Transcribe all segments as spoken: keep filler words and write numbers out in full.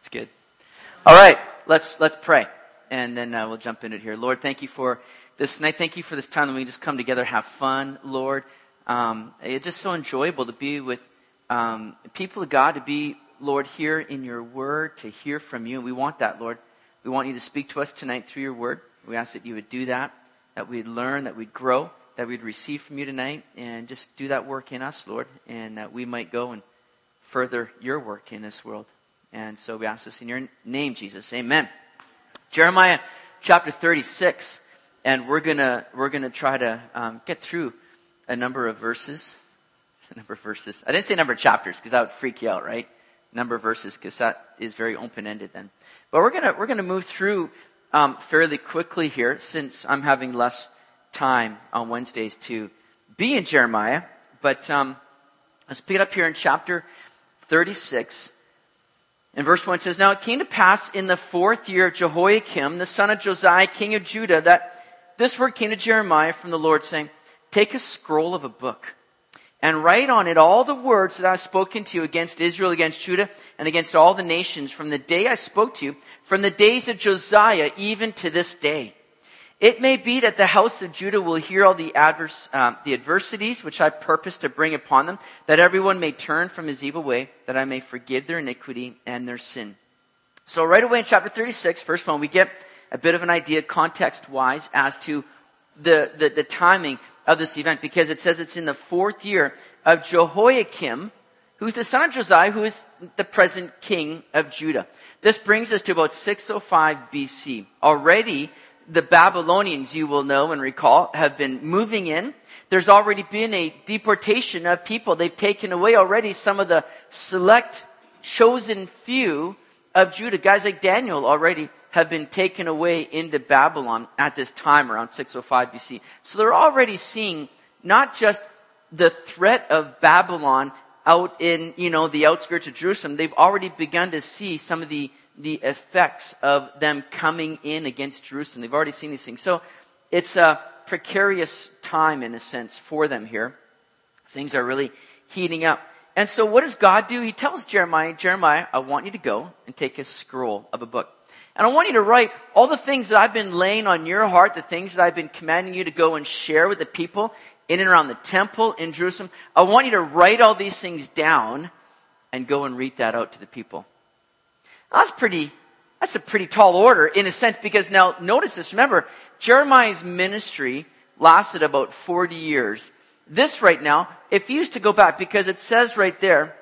It's good. All right, let's let's pray, and then uh, we'll jump into it here. Lord, thank you for this night. Thank you for this time that we can just come together, have fun, Lord. Um, it's just so enjoyable to be with um, people of God, to be, Lord, here in your word, to hear from you. And we want that, Lord. We want you to speak to us tonight through your word. We ask that you would do that, that we'd learn, that we'd grow, that we'd receive from you tonight, and just do that work in us, Lord, and that we might go and further your work in this world. And so we ask this in your name, Jesus. Amen. Jeremiah chapter thirty-six, and we're gonna we're gonna try to um, get through a number of verses. A number of verses. I didn't say number of chapters because that would freak you out, right? Number of verses, because that is very open-ended then. But we're gonna we're gonna move through um, fairly quickly here, since I'm having less time on Wednesdays to be in Jeremiah. But um, let's pick it up here in chapter thirty-six. In verse one it says, "Now it came to pass in the fourth year of Jehoiakim, the son of Josiah, king of Judah, that this word came to Jeremiah from the Lord, saying, Take a scroll of a book, and write on it all the words that I have spoken to you against Israel, against Judah, and against all the nations, from the day I spoke to you, from the days of Josiah, even to this day. It may be that the house of Judah will hear all the adverse, um, the adversities which I purpose to bring upon them, that everyone may turn from his evil way, that I may forgive their iniquity and their sin." So right away in chapter thirty-six, first one, we get a bit of an idea context-wise as to the, the, the timing of this event, because it says it's in the fourth year of Jehoiakim, who's the son of Josiah, who is the present king of Judah. This brings us to about six oh five B C. Already, the Babylonians, you will know and recall, have been moving in. There's already been a deportation of people. They've taken away already some of the select, chosen few of Judah. Guys like Daniel already have been taken away into Babylon at this time, around six oh five B C. So they're already seeing not just the threat of Babylon out in, you know, the outskirts of Jerusalem. They've already begun to see some of the the effects of them coming in against Jerusalem. They've already seen these things. So it's a precarious time, in a sense, for them here. Things are really heating up. And so what does God do? He tells Jeremiah, Jeremiah, I want you to go and take a scroll of a book. And I want you to write all the things that I've been laying on your heart, the things that I've been commanding you to go and share with the people in and around the temple in Jerusalem. I want you to write all these things down and go and read that out to the people. That's pretty, that's a pretty tall order in a sense, because now notice this. Remember, Jeremiah's ministry lasted about forty years. This right now, if you used to go back, because it says right there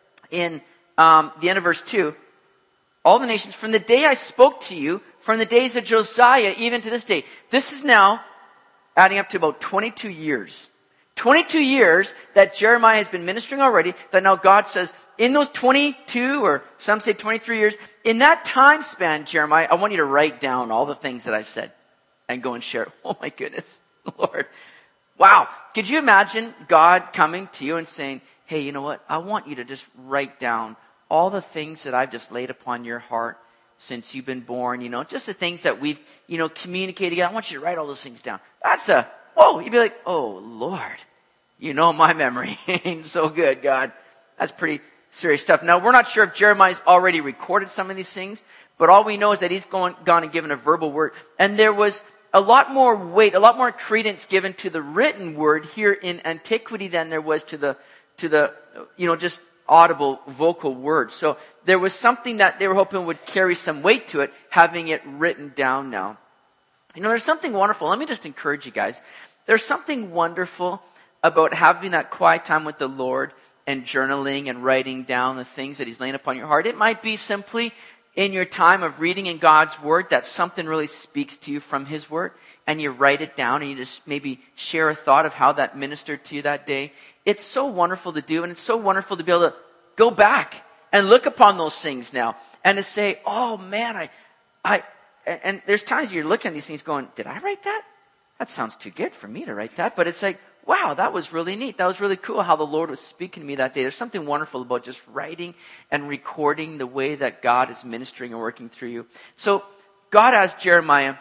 in um, the end of verse two, all the nations, from the day I spoke to you, from the days of Josiah, even to this day. This is now adding up to about twenty-two years. twenty-two years that Jeremiah has been ministering already, that now God says, in those twenty-two, or some say twenty-three years, in that time span, Jeremiah, I want you to write down all the things that I've said and go and share. Oh my goodness, Lord. Wow. Could you imagine God coming to you and saying, hey, you know what? I want you to just write down all the things that I've just laid upon your heart since you've been born, you know, just the things that we've, you know, communicated. I want you to write all those things down. That's a, whoa, you'd be like, oh Lord, you know my memory ain't so good, God. That's pretty serious stuff. Now, we're not sure if Jeremiah's already recorded some of these things, but all we know is that he's gone, gone and given a verbal word. And there was a lot more weight, a lot more credence given to the written word here in antiquity than there was to the, to the, you know, just audible vocal words. So there was something that they were hoping would carry some weight to it, having it written down now. You know, there's something wonderful. Let me just encourage you guys. There's something wonderful about having that quiet time with the Lord and journaling and writing down the things that he's laying upon your heart. It might be simply in your time of reading in God's word that something really speaks to you from his word, and you write it down and you just maybe share a thought of how that ministered to you that day. It's so wonderful to do, and it's so wonderful to be able to go back and look upon those things now and to say, oh man, I, I, and there's times you're looking at these things going, did I write that? That sounds too good for me to write that. But it's like, wow, that was really neat. That was really cool how the Lord was speaking to me that day. There's something wonderful about just writing and recording the way that God is ministering and working through you. So God asked Jeremiah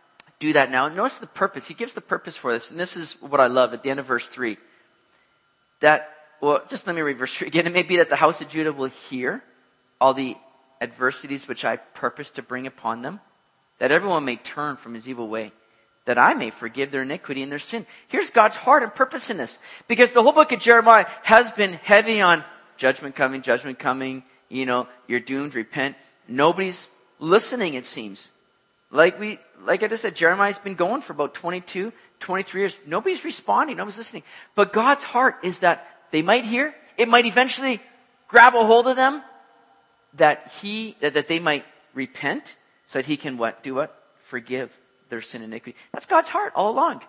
do that now. Notice the purpose. He gives the purpose for this. And this is what I love at the end of verse three. That, well, just let me read verse three again. It may be that the house of Judah will hear all the adversities which I purpose to bring upon them, that everyone may turn from his evil way, that I may forgive their iniquity and their sin. Here's God's heart and purpose in this. Because the whole book of Jeremiah has been heavy on judgment coming, judgment coming, you know, you're doomed, repent. Nobody's listening, it seems. Like we, like I just said, Jeremiah's been going for about twenty-two, twenty-three years. Nobody's responding, nobody's listening. But God's heart is that they might hear, it might eventually grab a hold of them, that he, that, that they might repent, so that he can what? Do what? Forgive their sin and iniquity. That's God's heart all along.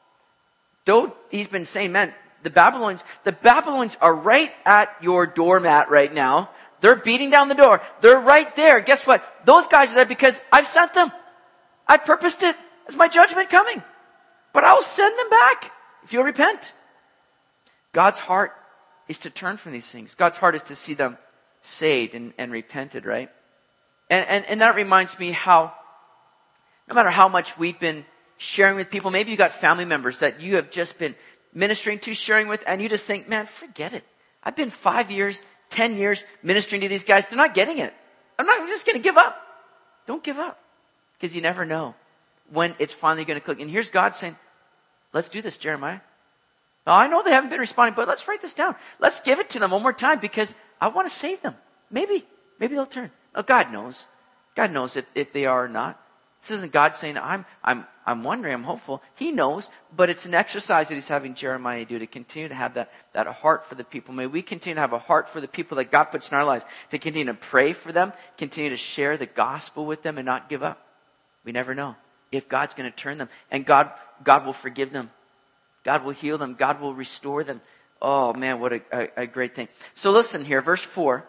Though he's been saying, man, the Babylonians, the Babylonians are right at your doormat right now. They're beating down the door. They're right there. Guess what? Those guys are there because I've sent them. I purposed it as my judgment coming. But I'll send them back if you'll repent. God's heart is to turn from these things. God's heart is to see them saved and, and repented, right? And, and, and that reminds me how, no matter how much we've been sharing with people, maybe you got family members that you have just been ministering to, sharing with, and you just think, man, forget it. I've been five years, ten years ministering to these guys. They're not getting it. I'm not I'm just going to give up. Don't give up. Because you never know when it's finally going to click. And here's God saying, let's do this, Jeremiah. Now, I know they haven't been responding, but let's write this down. Let's give it to them one more time because I want to save them. Maybe. Maybe they'll turn. Oh, God knows. God knows if, if they are or not. This isn't God saying, I'm, I'm, I'm wondering, I'm hopeful. He knows, but it's an exercise that he's having Jeremiah do to continue to have that, that heart for the people. May we continue to have a heart for the people that God puts in our lives, to continue to pray for them, continue to share the gospel with them and not give up. We never know if God's going to turn them, and God, God will forgive them. God will heal them. God will restore them. Oh man, what a, a, a great thing. So listen here, verse four.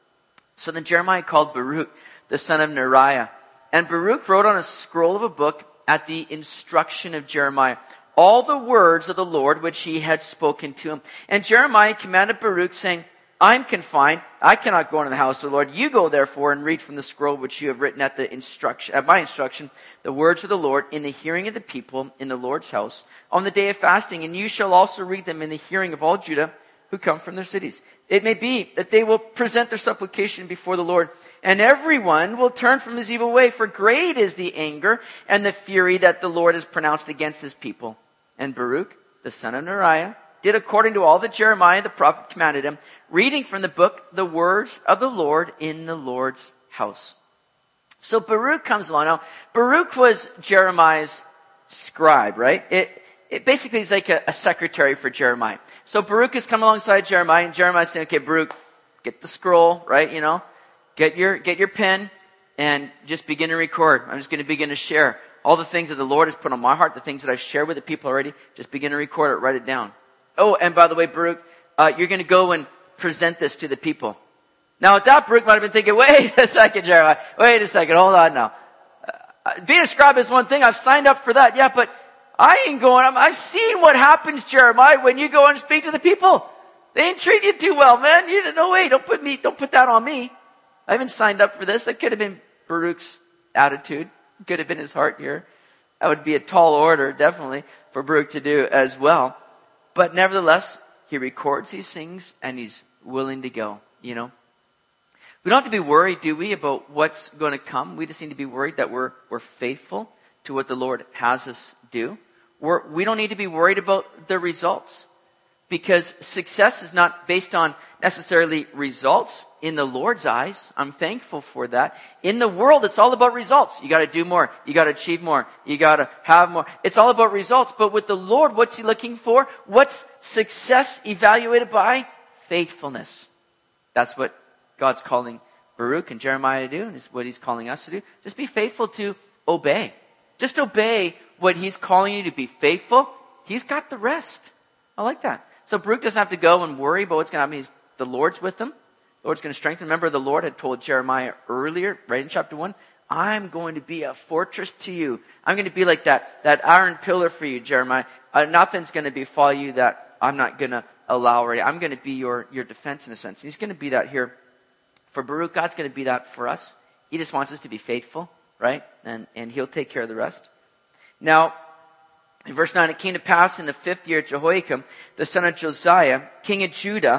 So then Jeremiah called Baruch, the son of Neriah. And Baruch wrote on a scroll of a book at the instruction of Jeremiah all the words of the Lord which he had spoken to him. And Jeremiah commanded Baruch, saying, I'm confined. I cannot go into the house of the Lord. You go therefore and read from the scroll which you have written at the instruction, at my instruction, the words of the Lord in the hearing of the people in the Lord's house on the day of fasting. And you shall also read them in the hearing of all Judah who come from their cities. It may be that they will present their supplication before the Lord, and everyone will turn from his evil way, for great is the anger and the fury that the Lord has pronounced against his people. And Baruch, the son of Neriah, did according to all that Jeremiah the prophet commanded him, reading from the book the words of the Lord in the Lord's house. So Baruch comes along. Now, Baruch was Jeremiah's scribe, right? It, it basically is like a, a secretary for Jeremiah. So Baruch has come alongside Jeremiah, and Jeremiah's saying, okay, Baruch, get the scroll, right? You know, get your, get your pen and just begin to record. I'm just going to begin to share all the things that the Lord has put on my heart, the things that I've shared with the people already. Just begin to record it, write it down. Oh, and by the way, Baruch, uh, you're going to go and present this to the people. Now, at that, Baruch might have been thinking, wait a second, Jeremiah. Wait a second. Hold on now. Uh, being a scribe is one thing. I've signed up for that. Yeah, but I ain't going. I'm, I've seen what happens, Jeremiah, when you go and speak to the people. They ain't treat you too well, man. You no way. Don't put me. Don't put that on me. I haven't signed up for this. That could have been Baruch's attitude. Could have been his heart here. That would be a tall order, definitely, for Baruch to do as well. But nevertheless, he records these things and he's willing to go, you know. We don't have to be worried, do we, about what's going to come. We just need to be worried that we're, we're faithful to what the Lord has us do. We're, we don't need to be worried about the results, because success is not based on necessarily results in the Lord's eyes. I'm thankful for that. In the world, it's all about results. You got to do more. You got to achieve more. You got to have more. It's all about results. But with the Lord, what's he looking for? What's success evaluated by? Faithfulness. That's what God's calling Baruch and Jeremiah to do, and it's what he's calling us to do. Just be faithful to obey. Just obey what he's calling you to be faithful. He's got the rest. I like that. So Baruch doesn't have to go and worry about what's going to happen. He's, the Lord's with him. The Lord's going to strengthen. Remember, the Lord had told Jeremiah earlier, right in chapter one, I'm going to be a fortress to you. I'm going to be like that, that iron pillar for you, Jeremiah. Uh, nothing's going to befall you that I'm not going to allow. Already. I'm going to be your, your defense in a sense. He's going to be that here for Baruch. God's going to be that for us. He just wants us to be faithful, right? And, and he'll take care of the rest. Now, in verse nine, it came to pass in the fifth year of Jehoiakim, the son of Josiah, king of Judah,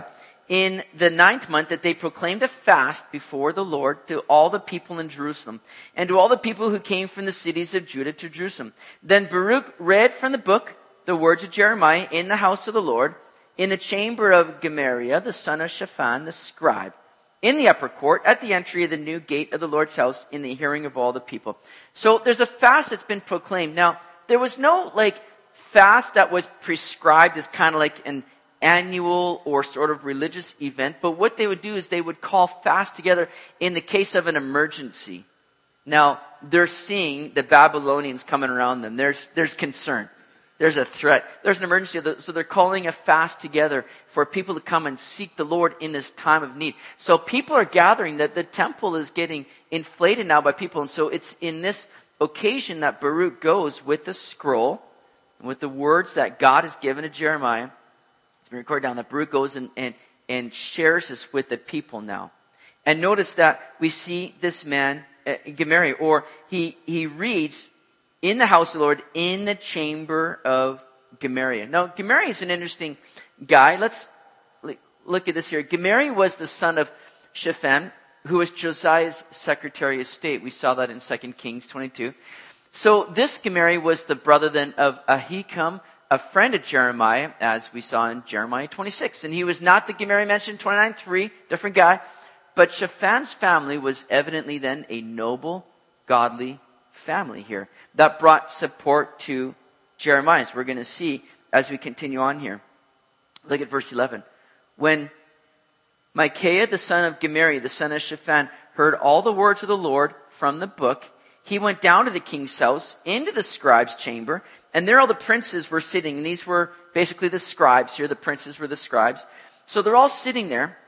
in the ninth month that they proclaimed a fast before the Lord to all the people in Jerusalem, and to all the people who came from the cities of Judah to Jerusalem. Then Baruch read from the book the words of Jeremiah in the house of the Lord, in the chamber of Gemariah, the son of Shaphan, the scribe, in the upper court, at the entry of the new gate of the Lord's house, in the hearing of all the people. So there's a fast that's been proclaimed. Now, there was no, like, fast that was prescribed as kind of like an annual or sort of religious event, but what they would do is they would call fast together in the case of an emergency. Now, they're seeing the Babylonians coming around them. There's, there's concern. There's a threat. There's an emergency. So they're calling a fast together for people to come and seek the Lord in this time of need. So people are gathering. That the temple is getting inflated now by people. And so it's in this occasion that Baruch goes with the scroll, with the words that God has given to Jeremiah. It's been recorded down that Baruch goes and, and, and shares this with the people now. And notice that we see this man, uh, Gemariah, or he, he reads in the house of the Lord, in the chamber of Gemariah. Now, Gemariah is an interesting guy. Let's look at this here. Gemariah was the son of Shaphan, who was Josiah's secretary of state. We saw that in Second Kings twenty-two. So this Gemariah was the brother then of Ahikam, a friend of Jeremiah, as we saw in Jeremiah twenty-six. And he was not the Gemariah mentioned in twenty-nine three, different guy. But Shaphan's family was evidently then a noble, godly family here that brought support to Jeremiah. As we're going to see as we continue on here. Look at verse eleven. When Micaiah, the son of Gemariah, the son of Shaphan, heard all the words of the Lord from the book, he went down to the king's house, into the scribe's chamber, and there all the princes were sitting. And these were basically the scribes here. The princes were the scribes. So they're all sitting there.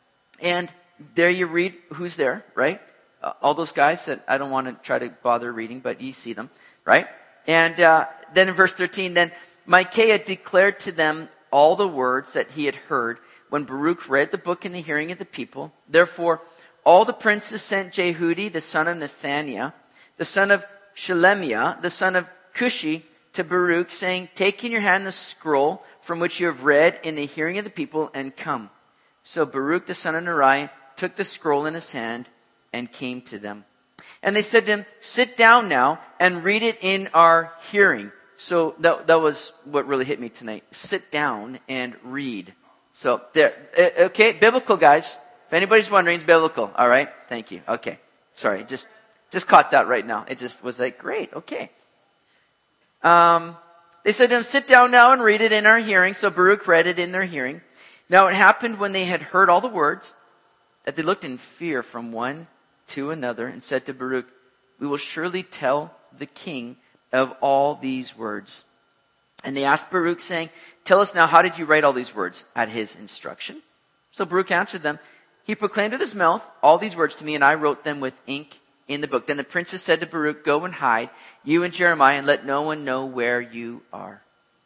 And there you read who's there, right? Uh, all those guys that I don't want to try to bother reading, but you see them, right? And uh, then in verse thirteen, then Micaiah declared to them all the words that he had heard when Baruch read the book in the hearing of the people. Therefore, all the princes sent Jehudi, the son of Nethaniah, the son of Shelemiah, the son of Cushi, to Baruch, saying, take in your hand the scroll from which you have read in the hearing of the people, and come. So Baruch, the son of Neriah, took the scroll in his hand and came to them. And they said to him, sit down now and read it in our hearing. So that, that was what really hit me tonight. Sit down and read. So there, okay, biblical, guys. If anybody's wondering, it's biblical. All right, thank you. Okay, sorry, just just caught that right now. It just was like, great, okay. Um, they said to him, sit down now and read it in our hearing. So Baruch read it in their hearing. Now it happened when they had heard all the words that they looked in fear from one to another and said to Baruch, we will surely tell the king of all these words. And they asked Baruch, saying, tell us now, how did you write all these words? At his instruction. So Baruch answered them, he proclaimed with his mouth all these words to me, and I wrote them with ink in the book. Then the princes said to Baruch, go and hide, you and Jeremiah, and let no one know where you are.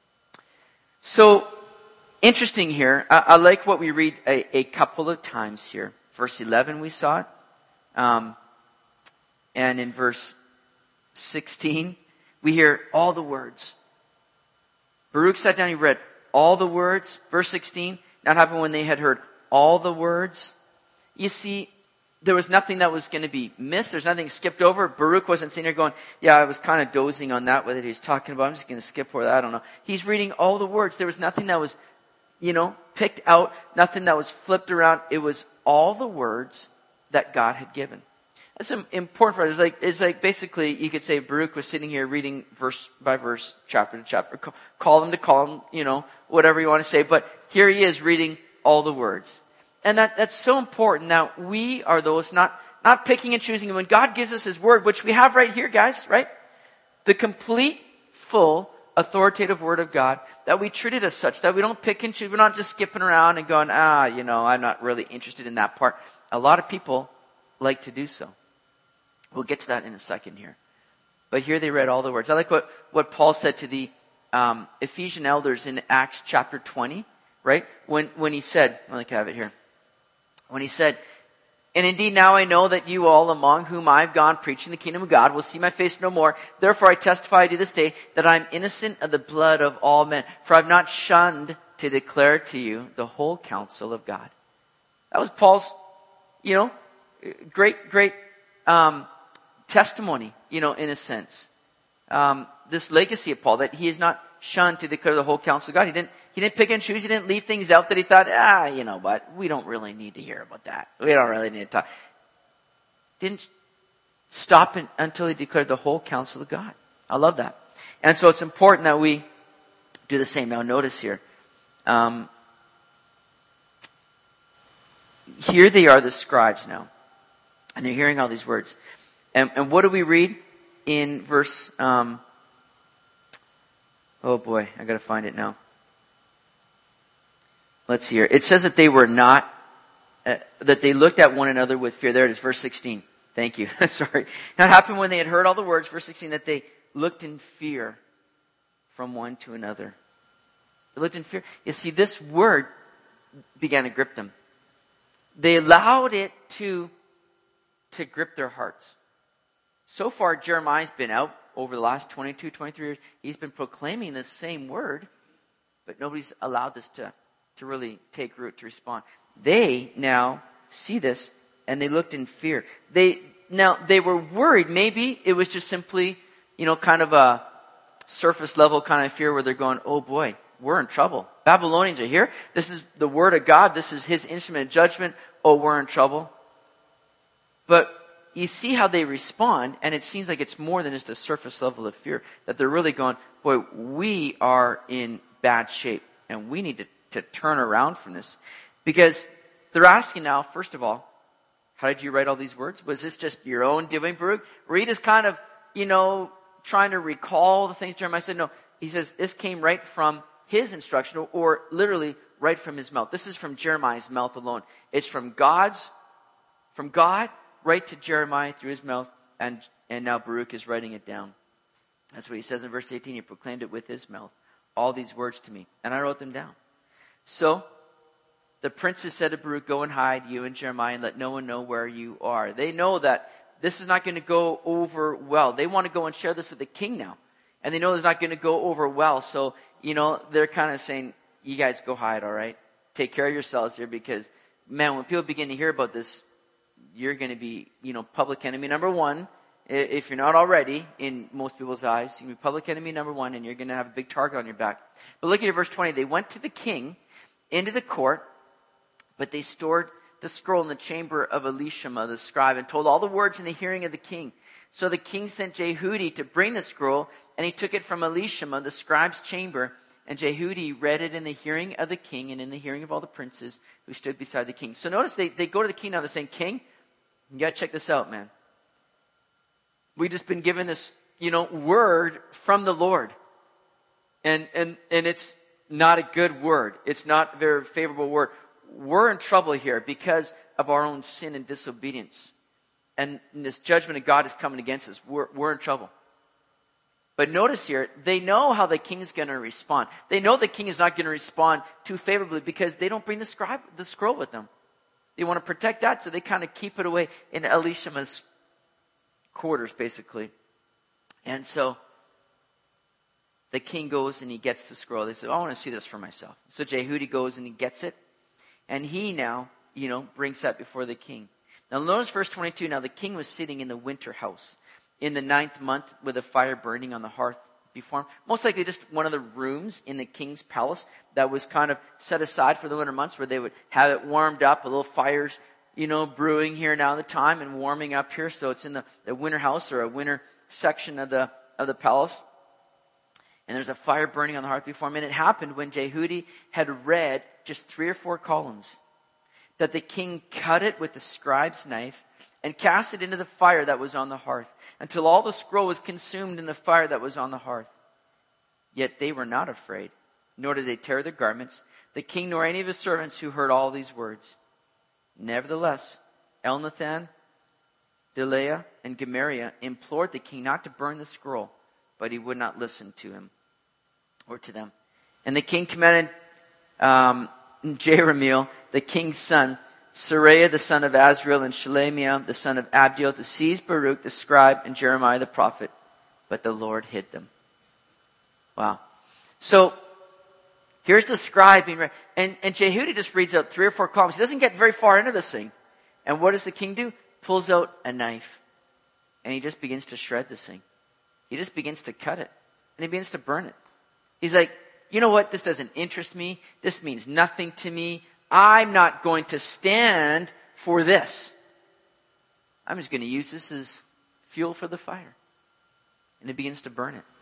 So, interesting here. I, I like what we read a, a couple of times here. Verse eleven, we saw it. Um, and in verse sixteen, we hear all the words. Baruch sat down, he read all the words. Verse sixteen, that happened when they had heard all the words. You see, there was nothing that was going to be missed. There's nothing skipped over. Baruch wasn't sitting there going, yeah, I was kind of dozing on that, whether he was talking about, I'm just going to skip over that, I don't know. He's reading all the words. There was nothing that was, you know, picked out, nothing that was flipped around. It was all the words that God had given. That's important for us. It's like, it's like basically, you could say Baruch was sitting here reading verse by verse, chapter to chapter, column to column, you know, whatever you want to say. But here he is reading all the words. And that, that's so important. Now, we are those not, not picking and choosing. When God gives us his word, which we have right here, guys, right? The complete, full, authoritative word of God, that we treat it as such, that we don't pick and choose. We're not just skipping around and going, ah, you know, I'm not really interested in that part. A lot of people like to do so. We'll get to that in a second here. But here they read all the words. I like what, what Paul said to the um, Ephesian elders in Acts chapter twenty, right? When, when he said, I like to have it here. When he said, and indeed now I know that you all among whom I've gone preaching the kingdom of God will see my face no more. Therefore I testify to this day that I'm innocent of the blood of all men. For I've not shunned to declare to you the whole counsel of God. That was Paul's, you know, great, great um, testimony, you know, in a sense. Um, this legacy of Paul, that he is not shunned to declare the whole counsel of God. He didn't, he didn't pick and choose. He didn't leave things out that he thought, ah, you know what, we don't really need to hear about that. We don't really need to talk. Didn't stop in, until he declared the whole counsel of God. I love that. And so it's important that we do the same. Now notice here. Um, here they are, the scribes now. And they're hearing all these words. And, and what do we read in verse... Um, oh boy, I got to find it now. Let's see here. It says that they were not... Uh, that they looked at one another with fear. There it is, verse sixteen. Thank you. Sorry. That happened when they had heard all the words, verse sixteen, that they looked in fear from one to another. They looked in fear. You see, this word began to grip them. They allowed it to, to grip their hearts. So far, Jeremiah's been out over the last twenty-two, twenty-three years. He's been proclaiming this same word, but nobody's allowed this to, to really take root, to respond. They now see this, and they looked in fear. They now they were worried. Maybe it was just simply, you know, kind of a surface level kind of fear where they're going, oh boy, we're in trouble. Babylonians are here. This is the word of God. This is his instrument of judgment. Oh, we're in trouble. But you see how they respond, and it seems like it's more than just a surface level of fear. That they're really going, boy, we are in bad shape, and we need to, to turn around from this. Because they're asking now, first of all, how did you write all these words? Was this just your own doing, Baruch? Were you just kind of, you know, trying to recall the things Jeremiah said? No, he says this came right from his instruction, or, or literally right from his mouth. This is from Jeremiah's mouth alone. It's from God's, from God right to Jeremiah through his mouth, and, and now Baruch is writing it down. That's what he says in verse eighteen. He proclaimed it with his mouth, all these words to me, and I wrote them down. So the princes said to Baruch, go and hide, you and Jeremiah, and let no one know where you are. They know that this is not going to go over well. They want to go and share this with the king now. And they know it's not going to go over well. So, you know, they're kind of saying, you guys go hide, all right? Take care of yourselves here, because, man, when people begin to hear about this, you're going to be, you know, public enemy number one. If you're not already, in most people's eyes, you're going to be public enemy number one, and you're going to have a big target on your back. But look at verse twenty. They went to the king, into the court, but they stored the scroll in the chamber of Elishama, the scribe, and told all the words in the hearing of the king. So the king sent Jehudi to bring the scroll, and he took it from Elishama, the scribe's chamber. And Jehudi read it in the hearing of the king and in the hearing of all the princes who stood beside the king. So notice they, they go to the king now. They're saying, King, you got to check this out, man. We've just been given this, you know, word from the Lord. And, and, and it's not a good word. It's not a very favorable word. We're in trouble here because of our own sin and disobedience. And this judgment of God is coming against us. We're, we're in trouble. But notice here, they know how the king is going to respond. They know the king is not going to respond too favorably because they don't bring the scribe, the scroll with them. They want to protect that, so they kind of keep it away in Elishama's quarters, basically. And so the king goes and he gets the scroll. They say, oh, I want to see this for myself. So Jehudi goes and he gets it. And he now, you know, brings that before the king. Now notice verse twenty-two. Now the king was sitting in the winter house in the ninth month with a fire burning on the hearth before him. Most likely just one of the rooms in the king's palace that was kind of set aside for the winter months, where they would have it warmed up, a little fires, you know, brewing here now at the time and warming up here. So it's in the, the winter house, or a winter section of the of the palace. And there's a fire burning on the hearth before him. And it happened when Jehudi had read just three or four columns, that the king cut it with the scribe's knife and cast it into the fire that was on the hearth, until all the scroll was consumed in the fire that was on the hearth. Yet they were not afraid, nor did they tear their garments, the king nor any of his servants who heard all these words. Nevertheless, Elnathan, Delaiah, and Gemariah implored the king not to burn the scroll, but he would not listen to him or to them. And the king commanded um, Jeremiel, the king's son, Seraiah the son of Azriel, and Shelemiah the son of Abdiel, to seize Baruch the scribe and Jeremiah the prophet, but the Lord hid them. Wow. So Here's the scribe being read. And, and Jehudi just reads out three or four columns. He doesn't get very far into this thing. And what does the king do? Pulls out a knife. And he just begins to shred this thing. He just begins to cut it. And he begins to burn it. He's like, you know what? This doesn't interest me. This means nothing to me. I'm not going to stand for this. I'm just going to use this as fuel for the fire. And he begins to burn it.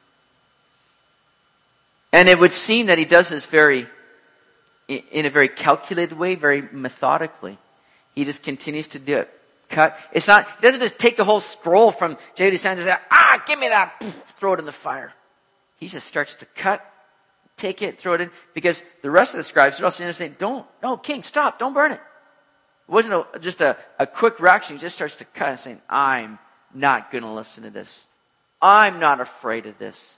And it would seem that he does this very, in a very calculated way, very methodically. He just continues to do it. Cut. It's not, he doesn't just take the whole scroll from Jehudi's hand and say, ah, give me that, throw it in the fire. He just starts to cut, take it, throw it in, because the rest of the scribes are also saying, don't, no, king, stop, don't burn it. It wasn't a, just a, a quick reaction. He just starts to cut and saying, I'm not going to listen to this. I'm not afraid of this.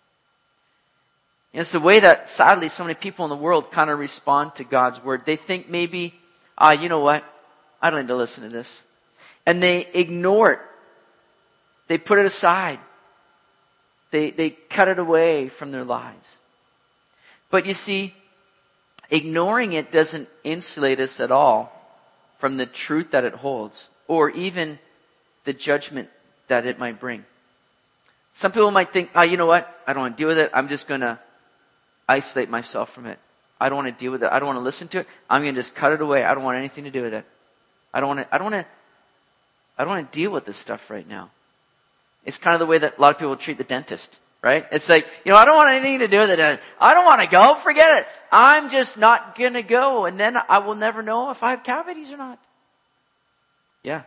And it's the way that, sadly, so many people in the world kind of respond to God's word. They think maybe, ah, you know what? I don't need to listen to this. And they ignore it. They put it aside. They, they cut it away from their lives. But you see, ignoring it doesn't insulate us at all from the truth that it holds, or even the judgment that it might bring. Some people might think, oh, you know what? I don't want to deal with it. I'm just going to isolate myself from it. I don't want to deal with it. I don't want to listen to it. I'm going to just cut it away. I don't want anything to do with it. I don't want to, I don't want to, I don't want to deal with this stuff right now. It's kind of the way that a lot of people treat the dentist, right? It's like, you know, I don't want anything to do with it. I don't want to go. Forget it. I'm just not going to go. And then I will never know if I have cavities or not. Yeah.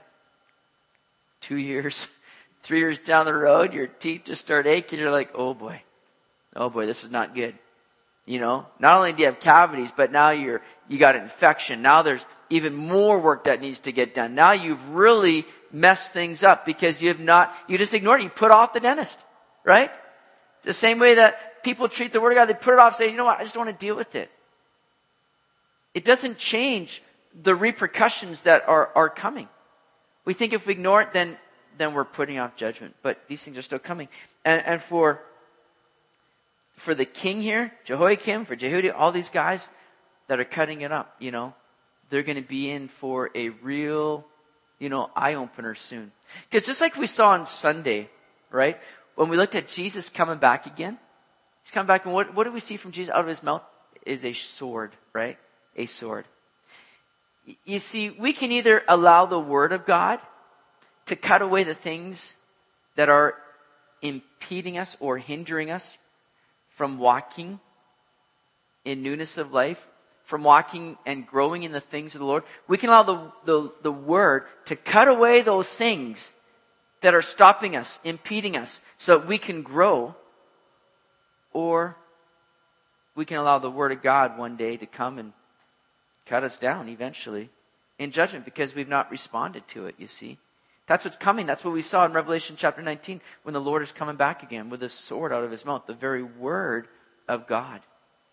Two years, three years down the road, your teeth just start aching. You're like, oh boy. Oh boy, this is not good. You know, not only do you have cavities, but now you're, you got an infection. Now there's even more work that needs to get done. Now you've really messed things up because you have not, you just ignored it. You put off the dentist, right? It's the same way that people treat the Word of God. They put it off, say, you know what, I just don't want to deal with it. It doesn't change the repercussions that are, are coming. We think if we ignore it, then, then we're putting off judgment. But these things are still coming. And, and for, for the king here, Jehoiakim, for Jehudi, all these guys that are cutting it up, you know, they're going to be in for a real, you know, eye-opener soon. Because just like we saw on Sunday, right? When we looked at Jesus coming back again, he's coming back, and what, what do we see from Jesus out of his mouth? Is a sword, right? A sword. You see, we can either allow the Word of God to cut away the things that are impeding us or hindering us from walking in newness of life, from walking and growing in the things of the Lord. We can allow the, the, the Word to cut away those things that are stopping us, impeding us, so that we can grow. Or we can allow the Word of God one day to come and cut us down eventually in judgment because we've not responded to it, you see. That's what's coming. That's what we saw in Revelation chapter nineteen when the Lord is coming back again with a sword out of his mouth, the very Word of God.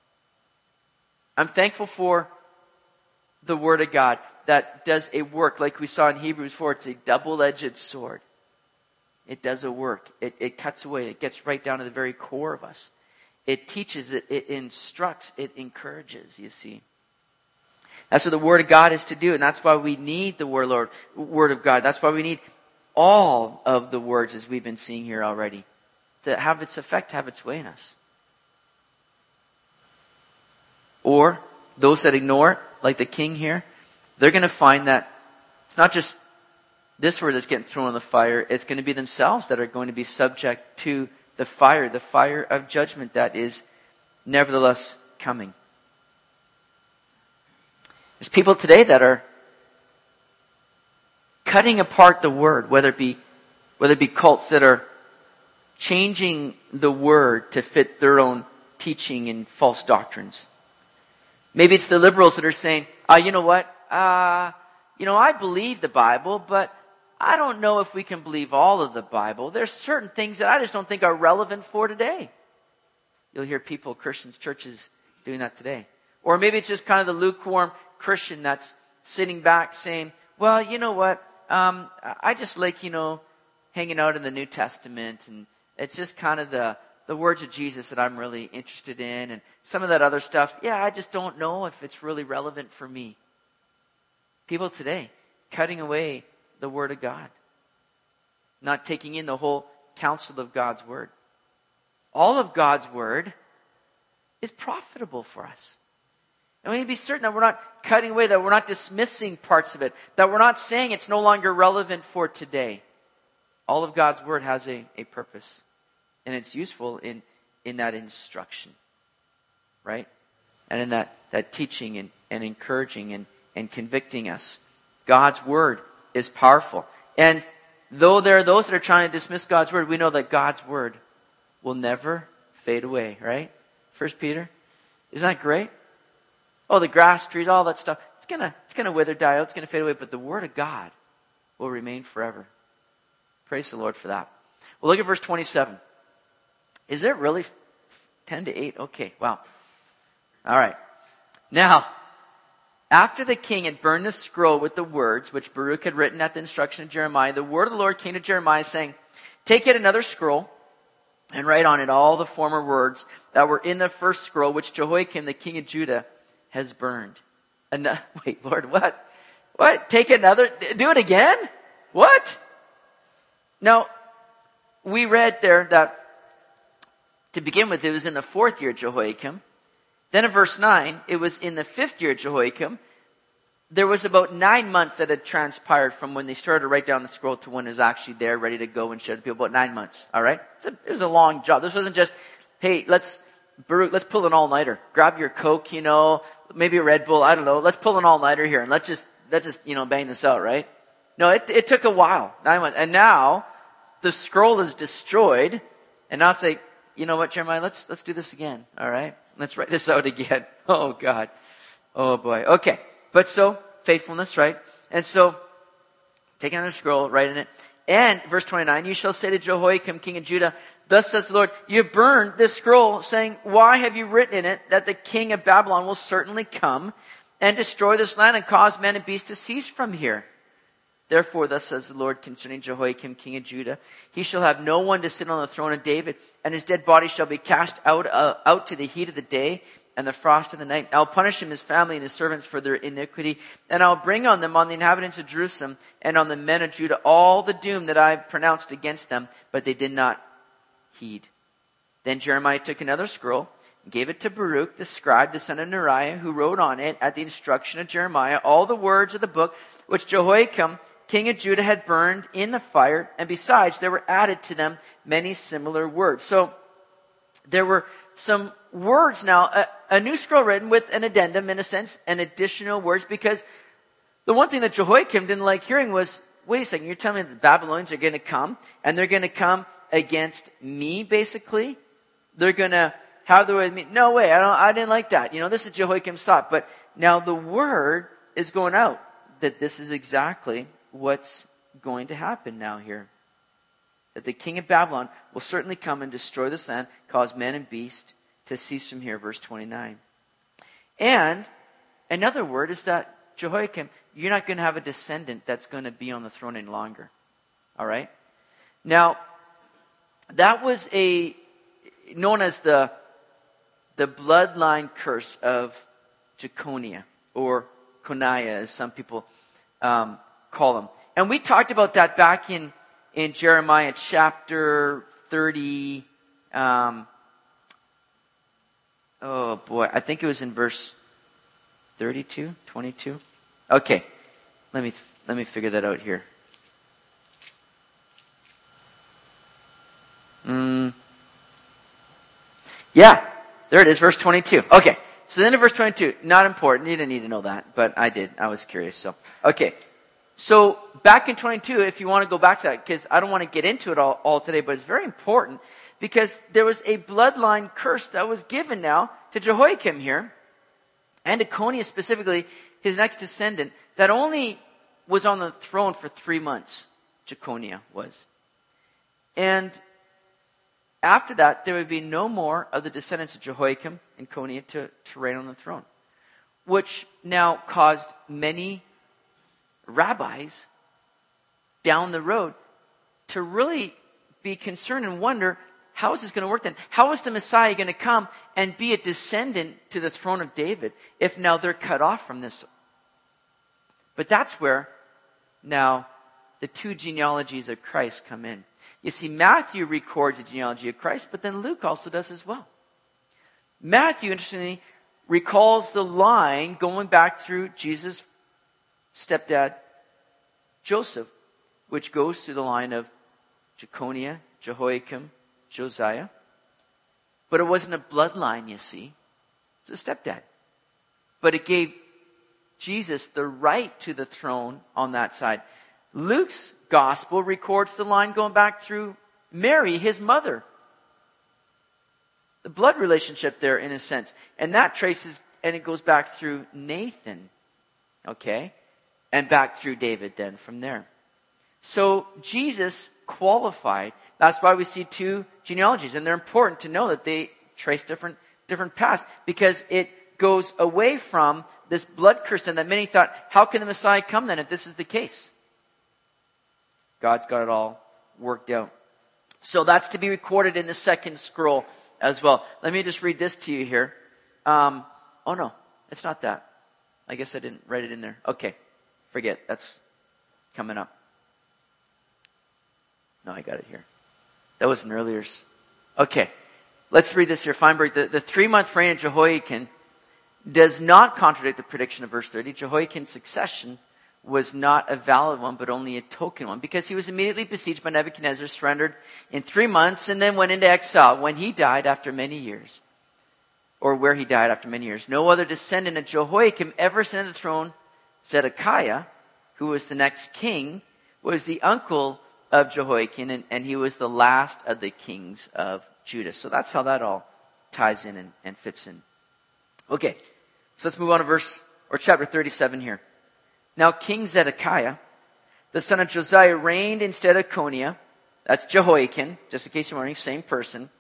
I'm thankful for the Word of God that does a work like we saw in Hebrews four. It's a double-edged sword. It does a work. It, it cuts away. It gets right down to the very core of us. It teaches, it, it instructs, it encourages, you see. That's what the Word of God is to do, and that's why we need the Word, Lord, Word of God. That's why we need all of the words, as we've been seeing here already, to have its effect, have its way in us. Or those that ignore it, like the king here, they're going to find that it's not just this word that's getting thrown in the fire. It's going to be themselves that are going to be subject to the fire, the fire of judgment that is nevertheless coming. There's people today that are cutting apart the word, whether it be whether it be cults that are changing the word to fit their own teaching and false doctrines. Maybe it's the liberals that are saying, uh, you know what, uh, you know, I believe the Bible, but I don't know if we can believe all of the Bible. There's certain things that I just don't think are relevant for today. You'll hear people, Christians, churches doing that today. Or maybe it's just kind of the lukewarm Christian that's sitting back saying, well, you know what, um, I just like, you know, hanging out in the New Testament, and it's just kind of the the words of Jesus that I'm really interested in, and some of that other stuff, yeah, I just don't know if it's really relevant for me. People today cutting away the Word of God, not taking in the whole counsel of God's Word. All of God's Word is profitable for us. And we need to be certain that we're not cutting away, that we're not dismissing parts of it, that we're not saying it's no longer relevant for today. All of God's Word has a, a purpose, and it's useful in, in that instruction, right? And in that, that teaching and, and encouraging and, and convicting us. God's Word is powerful. And though there are those that are trying to dismiss God's Word, we know that God's Word will never fade away, right? First Peter. Isn't that great? Oh, the grass, trees, all that stuff. It's gonna, it's gonna wither, die out. It's gonna fade away. But the Word of God will remain forever. Praise the Lord for that. Well, look at verse twenty-seven. Is it really ten to eight? Okay, wow. All right. Now, after the king had burned the scroll with the words which Baruch had written at the instruction of Jeremiah, the word of the Lord came to Jeremiah, saying, take yet another scroll, and write on it all the former words that were in the first scroll, which Jehoiakim, the king of Judah, has burned. And uh, wait, Lord, what? What? Take another? Do it again? What? Now, we read there that, to begin with, it was in the fourth year of Jehoiakim. Then in verse nine, it was in the fifth year of Jehoiakim. There was about nine months that had transpired from when they started to write down the scroll to when it was actually there, ready to go and show the people. About nine months, all right? It's a, it was a long job. This wasn't just, hey, let's, Baruch, let's pull an all-nighter. Grab your Coke, you know, maybe a Red Bull, I don't know. Let's pull an all-nighter here and let's just, let's just, you know, bang this out, right? No, it, it took a while, nine months. And now, the scroll is destroyed, and now it's like, you know what, Jeremiah, let's, let's do this again, all right? Let's write this out again. Oh, God. Oh, boy. Okay. But so, faithfulness, right? And so, take another scroll, write in it. And, verse twenty-nine, you shall say to Jehoiakim, king of Judah, thus says the Lord, you have burned this scroll, saying, why have you written in it that the king of Babylon will certainly come and destroy this land and cause man and beast to cease from here? Therefore, thus says the Lord concerning Jehoiakim, king of Judah, he shall have no one to sit on the throne of David, and his dead body shall be cast out, uh, out to the heat of the day and the frost of the night. I'll punish him, his family, and his servants for their iniquity, and I'll bring on them, on the inhabitants of Jerusalem, and on the men of Judah, all the doom that I pronounced against them, but they did not heed. Then Jeremiah took another scroll, and gave it to Baruch, the scribe, the son of Neriah, who wrote on it, at the instruction of Jeremiah, all the words of the book, which Jehoiakim, king of Judah, had burned in the fire, and besides, there were added to them many similar words. So, there were some words now, a, a new scroll written with an addendum, in a sense, and additional words, because the one thing that Jehoiakim didn't like hearing was, wait a second, you're telling me the Babylonians are going to come, and they're going to come against me, basically? They're going to have the way with me? No way, I don't, I didn't like that. You know, this is Jehoiakim's thought. But now the word is going out that this is exactly what's going to happen now here. That the king of Babylon will certainly come and destroy this land, cause man and beast to cease from here, verse twenty-nine. And another word is that, Jehoiakim, you're not going to have a descendant that's going to be on the throne any longer. All right? Now, that was a, known as the, the bloodline curse of Jeconiah, or Coniah, as some people um, call them. And we talked about that back in, in Jeremiah chapter thirty. Um, oh boy, I think it was in verse thirty-two, twenty-two. Okay, let me let me figure that out here. Mm. Yeah, there it is, verse twenty-two. Okay, so then in verse twenty-two, not important, you didn't need to know that, but I did, I was curious, so. Okay, so back in twenty-two, if you want to go back to that, because I don't want to get into it all, all today, but it's very important, because there was a bloodline curse that was given now to Jehoiakim here, and to Coniah specifically, his next descendant, that only was on the throne for three months, Jeconiah was. And after that, there would be no more of the descendants of Jehoiakim and Coniah to, to reign on the throne, which now caused many rabbis down the road to really be concerned and wonder, how is this going to work then? How is the Messiah going to come and be a descendant to the throne of David if now they're cut off from this? But that's where now the two genealogies of Christ come in. You see, Matthew records the genealogy of Christ, but then Luke also does as well. Matthew, interestingly, recalls the line going back through Jesus' stepdad, Joseph, which goes through the line of Jeconiah, Jehoiakim, Josiah. But it wasn't a bloodline, you see. It's a stepdad. But it gave Jesus the right to the throne on that side. Luke's gospel records the line going back through Mary, his mother. The blood relationship there, in a sense. And that traces, and it goes back through Nathan. Okay? And back through David then from there. So Jesus qualified. That's why we see two genealogies. And they're important to know that they trace different, different paths. Because it goes away from this blood curse. And that many thought, how can the Messiah come then if this is the case? God's got it all worked out. So that's to be recorded in the second scroll as well. Let me just read this to you here. Um, oh no, it's not that. I guess I didn't write it in there. Okay, forget. That's coming up. No, I got it here. That was an earlier. Okay, let's read this here. Feinberg, the, the three-month reign of Jehoiakim does not contradict the prediction of verse thirty. Jehoiakim's succession was not a valid one, but only a token one, because he was immediately besieged by Nebuchadnezzar, surrendered in three months, and then went into exile when he died after many years, or where he died after many years. No other descendant of Jehoiakim ever ascended the throne. Zedekiah, who was the next king, was the uncle of Jehoiakim, and, and he was the last of the kings of Judah. So that's how that all ties in and, and fits in. Okay, so let's move on to verse, or chapter thirty-seven here. Now King Zedekiah, the son of Josiah, reigned instead of Coniah. That's Jehoiakim, just in case you're wondering, same person.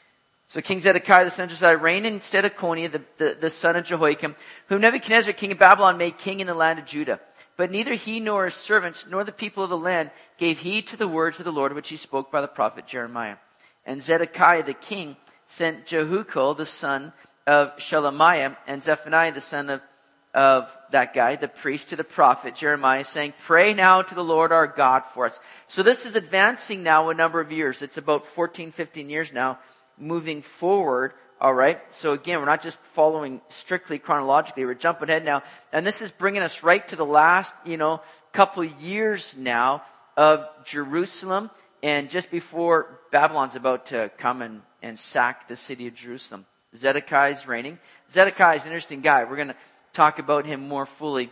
So King Zedekiah, the son of Josiah, reigned instead of Coniah, the, the, the son of Jehoiakim, whom Nebuchadnezzar, king of Babylon, made king in the land of Judah. But neither he nor his servants, nor the people of the land, gave heed to the words of the Lord, which he spoke by the prophet Jeremiah. And Zedekiah the king sent Jehucal, the son of Shelemiah, and Zephaniah, the son of of that guy, the priest, to the prophet Jeremiah, saying, pray now to the Lord our God for us. So this is advancing now a number of years. It's about fourteen, fifteen years now, moving forward. All right. So again, we're not just following strictly chronologically. We're jumping ahead now. And this is bringing us right to the last, you know, couple years now of Jerusalem. And just before Babylon's about to come and, and sack the city of Jerusalem. Zedekiah is reigning. Zedekiah is an interesting guy. We're going to talk about him more fully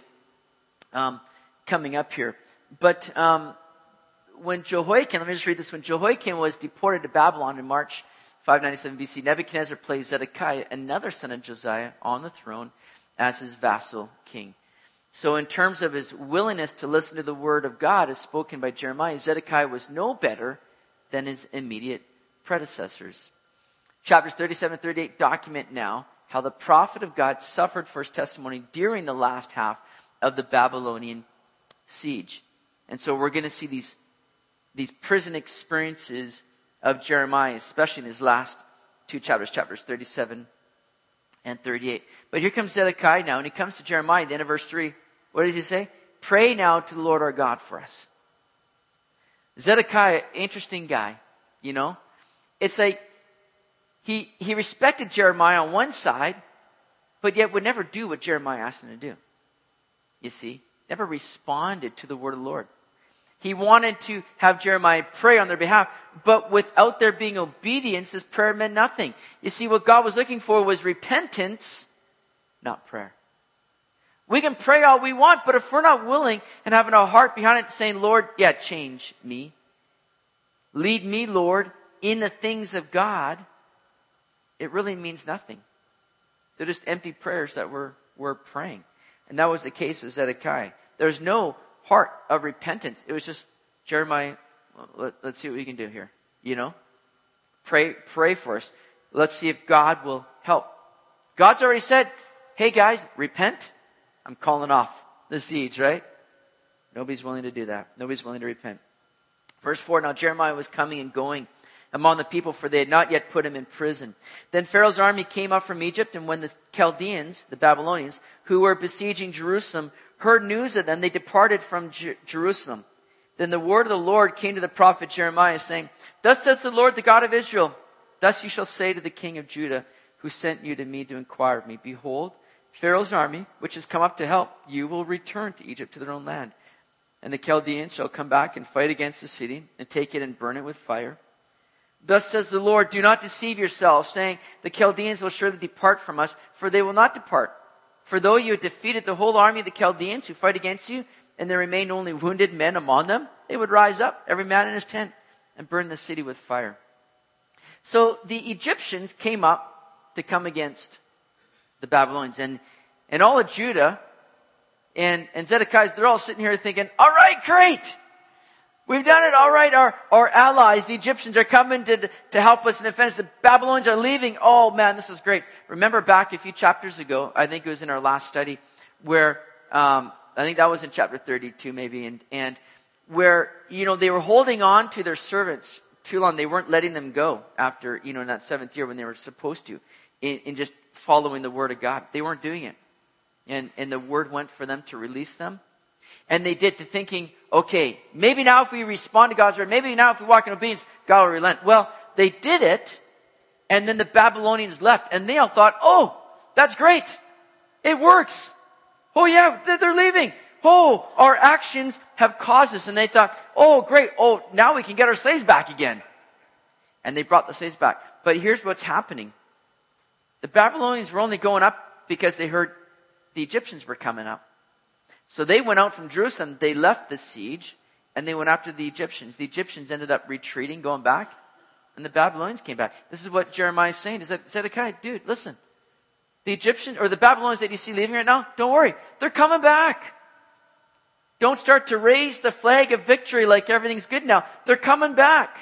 um, coming up here. But um, when Jehoiakim, let me just read this. When Jehoiakim was deported to Babylon in March five ninety-seven B C, Nebuchadnezzar placed Zedekiah, another son of Josiah, on the throne as his vassal king. So in terms of his willingness to listen to the word of God as spoken by Jeremiah, Zedekiah was no better than his immediate predecessors. Chapters thirty-seven and thirty-eight document now how the prophet of God suffered for his testimony during the last half of the Babylonian siege. And so we're going to see these, these prison experiences of Jeremiah, especially in his last two chapters, chapters thirty-seven and thirty-eight. But here comes Zedekiah now, and he comes to Jeremiah at the end of verse three. What does he say? Pray now to the Lord our God for us. Zedekiah, interesting guy, you know. It's like, He he respected Jeremiah on one side, but yet would never do what Jeremiah asked him to do. You see, never responded to the word of the Lord. He wanted to have Jeremiah pray on their behalf, but without there being obedience, this prayer meant nothing. You see, what God was looking for was repentance, not prayer. We can pray all we want, but if we're not willing and having a heart behind it saying, Lord, yeah, change me. Lead me, Lord, in the things of God, it really means nothing. They're just empty prayers that we're, we're praying. And that was the case with Zedekiah. There's no heart of repentance. It was just, Jeremiah, let, let's see what we can do here. You know? Pray, pray for us. Let's see if God will help. God's already said, hey guys, repent. I'm calling off the siege, right? Nobody's willing to do that. Nobody's willing to repent. Verse four, now Jeremiah was coming and going among the people, for they had not yet put him in prison. Then Pharaoh's army came up from Egypt, and when the Chaldeans, the Babylonians, who were besieging Jerusalem, heard news of them, they departed from Jer- Jerusalem. Then the word of the Lord came to the prophet Jeremiah, saying, Thus says the Lord, the God of Israel, thus you shall say to the king of Judah, who sent you to me to inquire of me, Behold, Pharaoh's army, which has come up to help, you will return to Egypt, to their own land. And the Chaldeans shall come back and fight against the city, and take it and burn it with fire. Thus says the Lord, do not deceive yourselves, saying, the Chaldeans will surely depart from us, for they will not depart. For though you have defeated the whole army of the Chaldeans who fight against you, and there remain only wounded men among them, they would rise up, every man in his tent, and burn the city with fire. So the Egyptians came up to come against the Babylonians. And, and all of Judah and, and Zedekiah, they're all sitting here thinking, all right, great. We've done it. All right, our, our allies, the Egyptians, are coming to, to help us and defend us. The Babylonians are leaving. Oh, man, this is great. Remember back a few chapters ago, I think it was in our last study, where um, I think that was in chapter thirty-two maybe, and, and where, you know, they were holding on to their servants too long. They weren't letting them go after, you know, in that seventh year when they were supposed to, in, in just following the word of God. They weren't doing it. And, and the word went for them to release them. And they did, to thinking, okay, maybe now if we respond to God's word, maybe now if we walk in obedience, God will relent. Well, they did it, and then the Babylonians left, and they all thought, oh, that's great. It works. Oh yeah, they're leaving. Oh, our actions have caused this. And they thought, oh great, oh, now we can get our slaves back again. And they brought the slaves back. But here's what's happening. The Babylonians were only going up because they heard the Egyptians were coming up. So they went out from Jerusalem, they left the siege, and they went after the Egyptians. The Egyptians ended up retreating, going back, and the Babylonians came back. This is what Jeremiah is saying. Is that Zedekiah, dude, listen. The Egyptians, or the Babylonians that you see leaving right now, don't worry. They're coming back. Don't start to raise the flag of victory like everything's good now. They're coming back.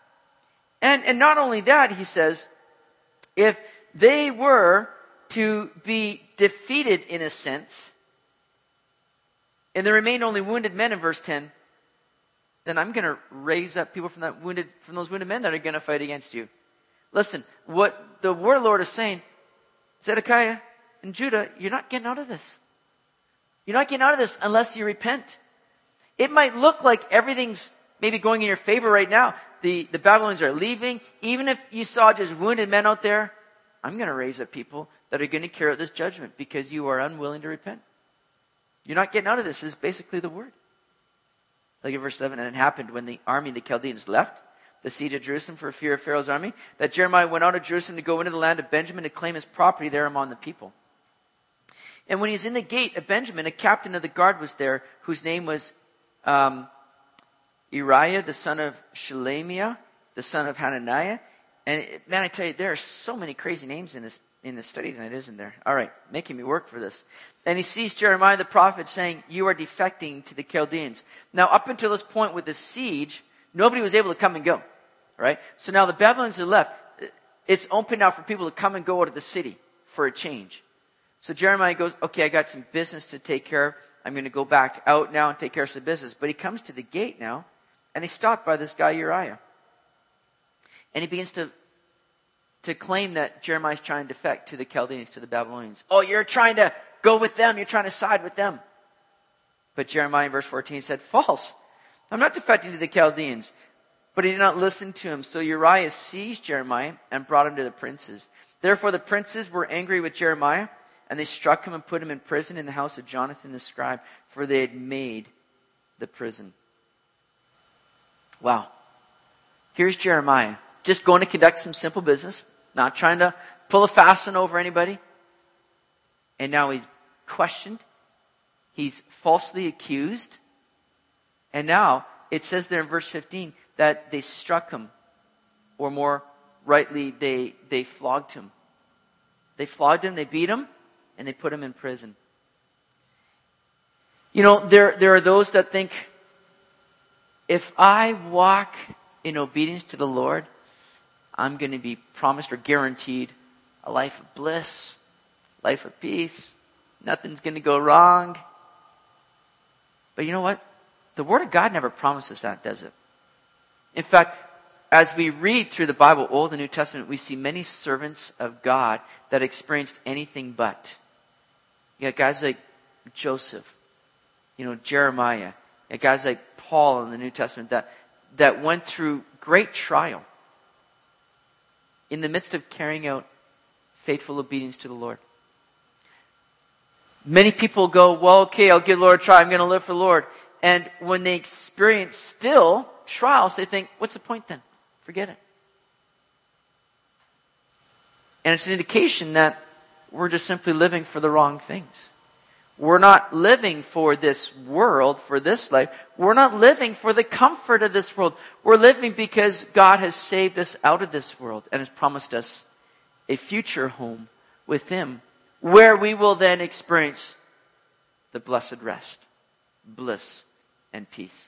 And, and not only that, he says, if they were to be defeated in a sense, and there remain only wounded men in verse ten, then I'm going to raise up people from that wounded, from those wounded men that are going to fight against you. Listen, what the word of the Lord is saying, Zedekiah and Judah, you're not getting out of this. You're not getting out of this unless you repent. It might look like everything's maybe going in your favor right now. The, the Babylonians are leaving. Even if you saw just wounded men out there, I'm going to raise up people that are going to carry out this judgment because you are unwilling to repent. You're not getting out of this is basically the word. Look at verse seven. And it happened when the army of the Chaldeans left the siege of Jerusalem for fear of Pharaoh's army, that Jeremiah went out of Jerusalem to go into the land of Benjamin to claim his property there among the people. And when he was in the gate of Benjamin, a captain of the guard was there, whose name was um, Uriah, the son of Shelemiah, the son of Hananiah. And it, man, I tell you, there are so many crazy names in this in this study tonight, isn't there? All right, making me work for this. And he sees Jeremiah the prophet saying, you are defecting to the Chaldeans. Now, up until this point with the siege, nobody was able to come and go. Right? So now the Babylonians are left. It's open now for people to come and go out of the city for a change. So Jeremiah goes, okay, I got some business to take care of. I'm going to go back out now and take care of some business. But he comes to the gate now, and he's stopped by this guy Uriah. And he begins to, to claim that Jeremiah's trying to defect to the Chaldeans, to the Babylonians. Oh, you're trying to go with them. You're trying to side with them. But Jeremiah in verse fourteen said, false. I'm not defecting to the Chaldeans. But he did not listen to him. So Uriah seized Jeremiah and brought him to the princes. Therefore the princes were angry with Jeremiah, and they struck him and put him in prison in the house of Jonathan the scribe, for they had made the prison. Wow. Here's Jeremiah, just going to conduct some simple business, not trying to pull a fast one over anybody. And now he's questioned. He's falsely accused. And now it says there in verse fifteen that they struck him, or more rightly, they, they flogged him. They flogged him, they beat him, and they put him in prison. You know, there, there are those that think, if I walk in obedience to the Lord, I'm going to be promised or guaranteed a life of bliss, life of peace. Nothing's going to go wrong. But you know what? The Word of God never promises that, does it? In fact, as we read through the Bible, Old and New Testament, we see many servants of God that experienced anything but. You got guys like Joseph, you know, Jeremiah. You got guys like Paul in the New Testament that, that went through great trial in the midst of carrying out faithful obedience to the Lord. Many people go, well, okay, I'll give the Lord a try. I'm going to live for the Lord. And when they experience still trials, they think, what's the point then? Forget it. And it's an indication that we're just simply living for the wrong things. We're not living for this world, for this life. We're not living for the comfort of this world. We're living because God has saved us out of this world and has promised us a future home with Him, where we will then experience the blessed rest, bliss, and peace.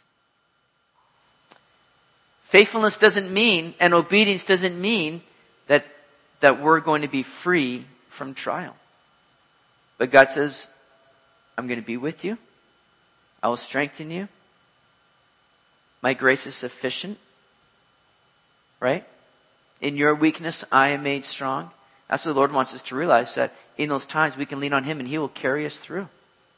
Faithfulness doesn't mean, and obedience doesn't mean that, that we're going to be free from trial. But God says, I'm going to be with you. I will strengthen you. My grace is sufficient. Right? In your weakness, I am made strong. That's what the Lord wants us to realize, that in those times we can lean on Him and He will carry us through.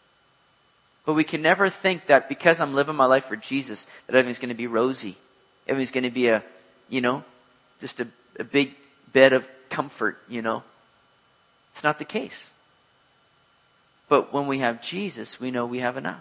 But we can never think that because I'm living my life for Jesus, that everything's going to be rosy. Everything's going to be a, you know, just a, a big bed of comfort, you know. It's not the case. But when we have Jesus, we know we have enough.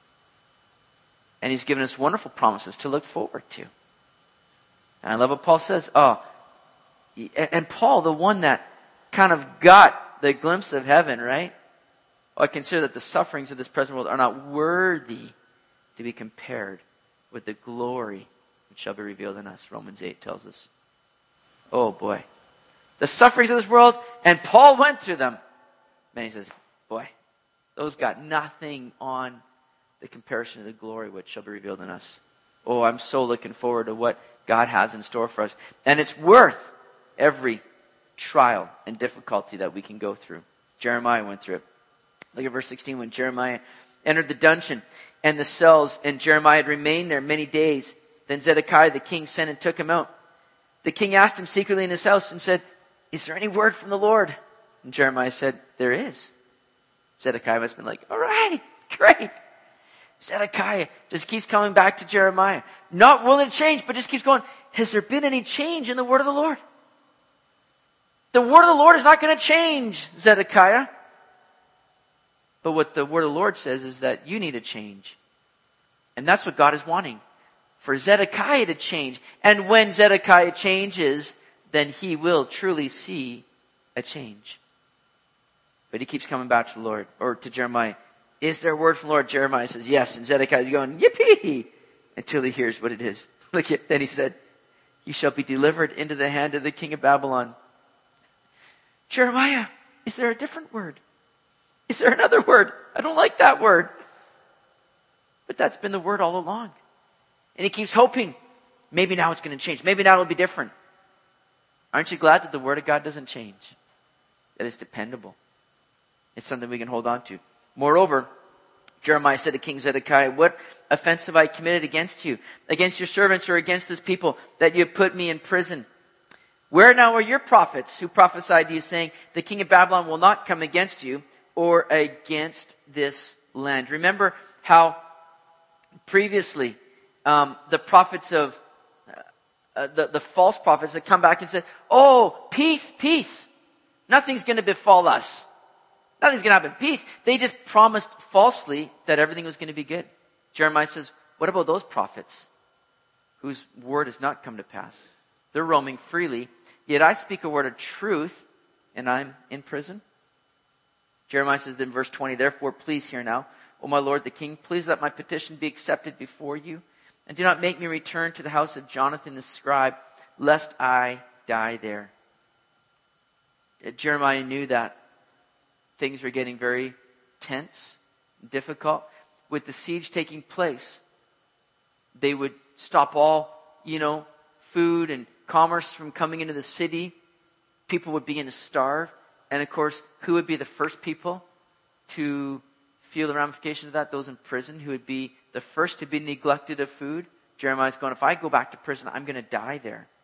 And He's given us wonderful promises to look forward to. And I love what Paul says. Oh, and Paul, the one that kind of got the glimpse of heaven, right? Oh, I consider that the sufferings of this present world are not worthy to be compared with the glory which shall be revealed in us. Romans eight tells us. Oh boy. The sufferings of this world, and Paul went through them. And he says, boy, those got nothing on the comparison of the glory which shall be revealed in us. Oh, I'm so looking forward to what God has in store for us. And it's worth every trial and difficulty that we can go through. Jeremiah went through it. Look at verse sixteen. When Jeremiah entered the dungeon and the cells, and Jeremiah had remained there many days, then Zedekiah the king sent and took him out. The king asked him secretly in his house and said, is there any word from the Lord? And Jeremiah said, there is. Zedekiah must have been like, all right, great. Zedekiah just keeps coming back to Jeremiah. Not willing to change, but just keeps going, has there been any change in the word of the Lord? The word of the Lord is not going to change, Zedekiah. But what the word of the Lord says is that you need to change. And that's what God is wanting. For Zedekiah to change. And when Zedekiah changes, then he will truly see a change. But he keeps coming back to the Lord, or to Jeremiah. Is there a word from the Lord? Jeremiah says, yes. And Zedekiah is going, yippee, until he hears what it is. Look at, then he said, you shall be delivered into the hand of the king of Babylon. Jeremiah, is there a different word? Is there another word? I don't like that word. But that's been the word all along. And he keeps hoping, maybe now it's going to change. Maybe now it'll be different. Aren't you glad that the word of God doesn't change? That it's dependable. It's something we can hold on to. Moreover, Jeremiah said to King Zedekiah, what offense have I committed against you, against your servants, or against this people, that you have put me in prison? Where now are your prophets who prophesied to you, saying, the king of Babylon will not come against you or against this land? Remember how previously um, the prophets of, uh, the, the false prophets had come back and said, oh, peace, peace. Nothing's going to befall us. Nothing's going to happen. Peace. They just promised falsely that everything was going to be good. Jeremiah says, what about those prophets whose word has not come to pass? They're roaming freely, yet I speak a word of truth, and I'm in prison. Jeremiah says in verse twenty, therefore please hear now, O my lord the king, please let my petition be accepted before you, and do not make me return to the house of Jonathan the scribe, lest I die there. Jeremiah knew that things were getting very tense, difficult. With the siege taking place, they would stop all, you know, food and commerce from coming into the city. People would begin to starve. And of course, who would be the first people to feel the ramifications of that? Those in prison, who would be the first to be neglected of food. Jeremiah's going, if I go back to prison, I'm going to die there.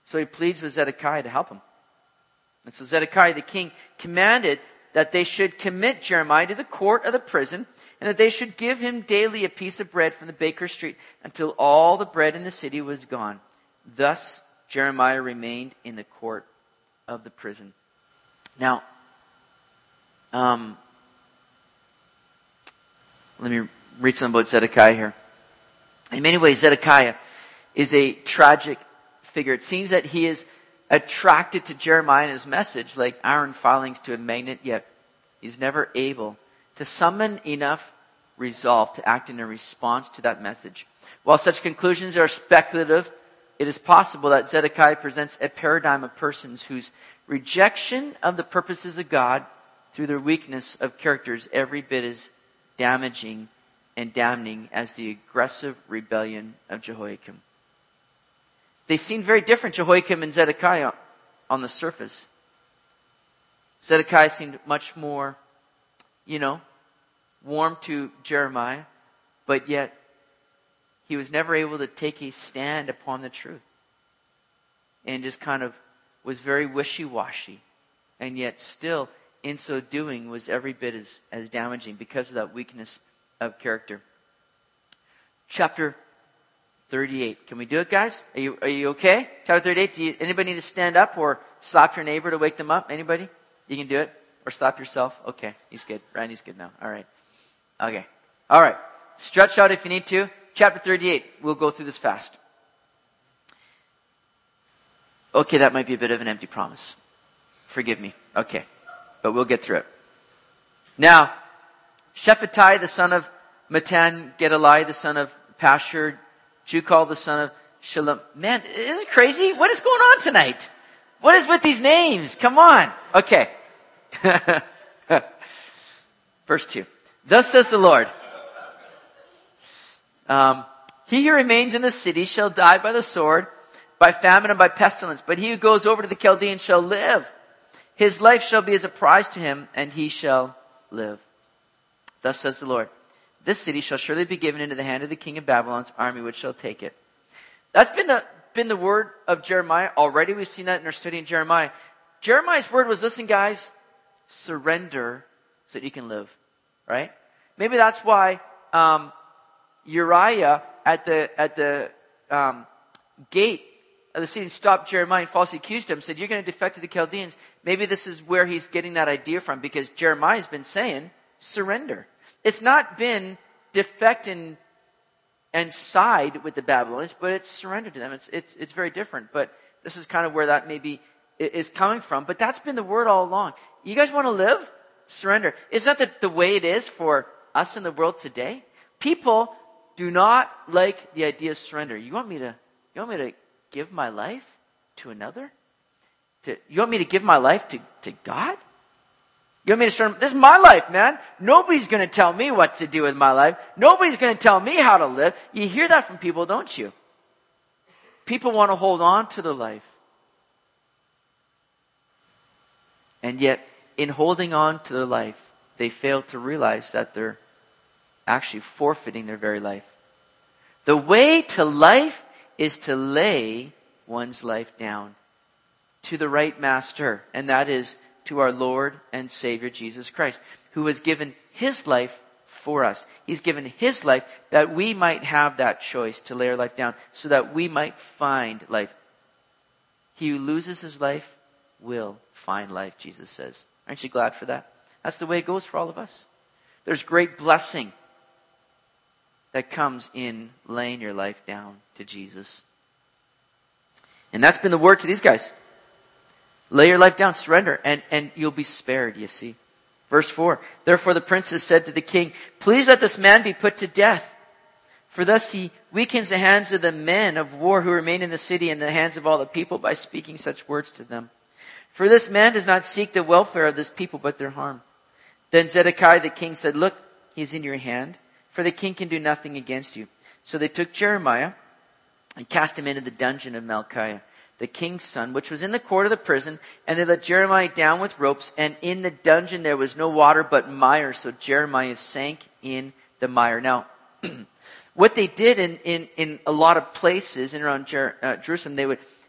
So he pleads with Zedekiah to help him. And so Zedekiah the king commanded that they should commit Jeremiah to the court of the prison, and that they should give him daily a piece of bread from the baker's street until all the bread in the city was gone. Thus Jeremiah remained in the court of the prison. Now, um, let me read something about Zedekiah here. In many ways, Zedekiah is a tragic figure. It seems that he is attracted to Jeremiah and his message like iron filings to a magnet, yet he's never able to summon enough resolve to act in a response to that message. While such conclusions are speculative, it is possible that Zedekiah presents a paradigm of persons whose rejection of the purposes of God through their weakness of character is every bit as damaging and damning as the aggressive rebellion of Jehoiakim. They seem very different, Jehoiakim and Zedekiah, on the surface. Zedekiah seemed much more, you know, warm to Jeremiah, but yet he was never able to take a stand upon the truth. And just kind of was very wishy-washy. And yet still, in so doing, was every bit as, as damaging because of that weakness of character. Chapter thirty-eight. Can we do it, guys? Are you, are you okay? Chapter thirty-eight. Do you, anybody need to stand up or slap your neighbor to wake them up? Anybody? You can do it? Or slap yourself? Okay, he's good. Randy's good now. All right. Okay. All right. Stretch out if you need to. Chapter thirty-eight. We'll go through this fast. Okay, that might be a bit of an empty promise. Forgive me. Okay. But we'll get through it. Now, Shephatiah, the son of Matan, Gedaliah, the son of Pashur, Jukal, the son of Shalom. Man, is it crazy? What is going on tonight? What is with these names? Come on. Okay. Verse two. Thus says the Lord. Um, he who remains in the city shall die by the sword, by famine and by pestilence. But he who goes over to the Chaldeans shall live. His life shall be as a prize to him, and he shall live. Thus says the Lord. This city shall surely be given into the hand of the king of Babylon's army, which shall take it. That's been the, been the word of Jeremiah already. We've seen that in our study in Jeremiah. Jeremiah's word was, listen guys, surrender so that you can live. Right? Maybe that's why um, Uriah at the at the um, gate of the city stopped Jeremiah and falsely accused him, said, you're going to defect to the Chaldeans. Maybe this is where he's getting that idea from, because Jeremiah's been saying, surrender. It's not been defect and, and side with the Babylonians, but it's surrender to them. It's, it's, it's very different, but this is kind of where that maybe is coming from. But that's been the word all along. You guys want to live? Surrender. Is that the, the way it is for us in the world today? People do not like the idea of surrender. You want me to, you want me to give my life to another? To, you want me to give my life to, to God? You want me to surrender? This is my life, man. Nobody's going to tell me what to do with my life. Nobody's going to tell me how to live. You hear that from people, don't you? People want to hold on to their life. And yet, in holding on to their life, they fail to realize that they're actually forfeiting their very life. The way to life is to lay one's life down to the right master, and that is to our Lord and Savior Jesus Christ, who has given his life for us. He's given his life that we might have that choice to lay our life down so that we might find life. He who loses his life will find life, Jesus says. Aren't you glad for that? That's the way it goes for all of us. There's great blessing that comes in laying your life down to Jesus. And that's been the word to these guys. Lay your life down, surrender, and, and you'll be spared, you see. Verse four, therefore the princes said to the king, please let this man be put to death. For thus he weakens the hands of the men of war who remain in the city and the hands of all the people by speaking such words to them. For this man does not seek the welfare of this people, but their harm. Then Zedekiah the king said, look, he is in your hand, for the king can do nothing against you. So they took Jeremiah and cast him into the dungeon of Malchiah, the king's son, which was in the court of the prison, and they let Jeremiah down with ropes, and in the dungeon there was no water but mire, so Jeremiah sank in the mire. Now, what they did in, in, in a lot of places in around Jer- uh, Jerusalem, they would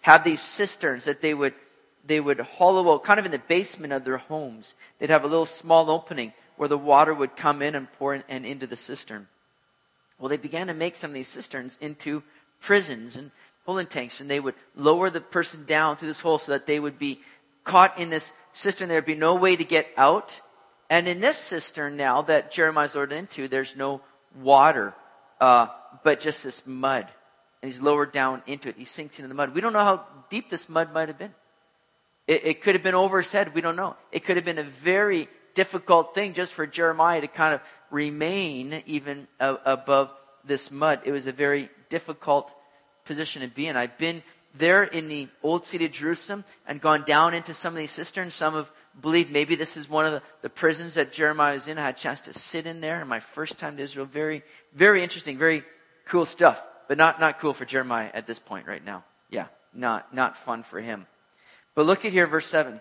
have these cisterns that they would they would hollow out kind of in the basement of their homes. They'd have a little small opening where the water would come in and pour in, and into the cistern. Well, they began to make some of these cisterns into prisons and holding tanks, and they would lower the person down through this hole so that they would be caught in this cistern. There would be no way to get out. And in this cistern now that Jeremiah's lowered into, there's no water, uh, but just this mud. And he's lowered down into it. He sinks into the mud. We don't know how deep this mud might have been. It, it could have been over his head. We don't know. It could have been a very difficult thing just for Jeremiah to kind of remain even uh, above this mud. It was a very difficult position to be in. I've been there in the old city of Jerusalem and gone down into some of these cisterns. Some have believed maybe this is one of the, the prisons that Jeremiah was in. I had a chance to sit in there in my first time to Israel. Very, very interesting, very cool stuff. But not, not cool for Jeremiah at this point right now. Yeah, not, not fun for him. But look at here, verse seven.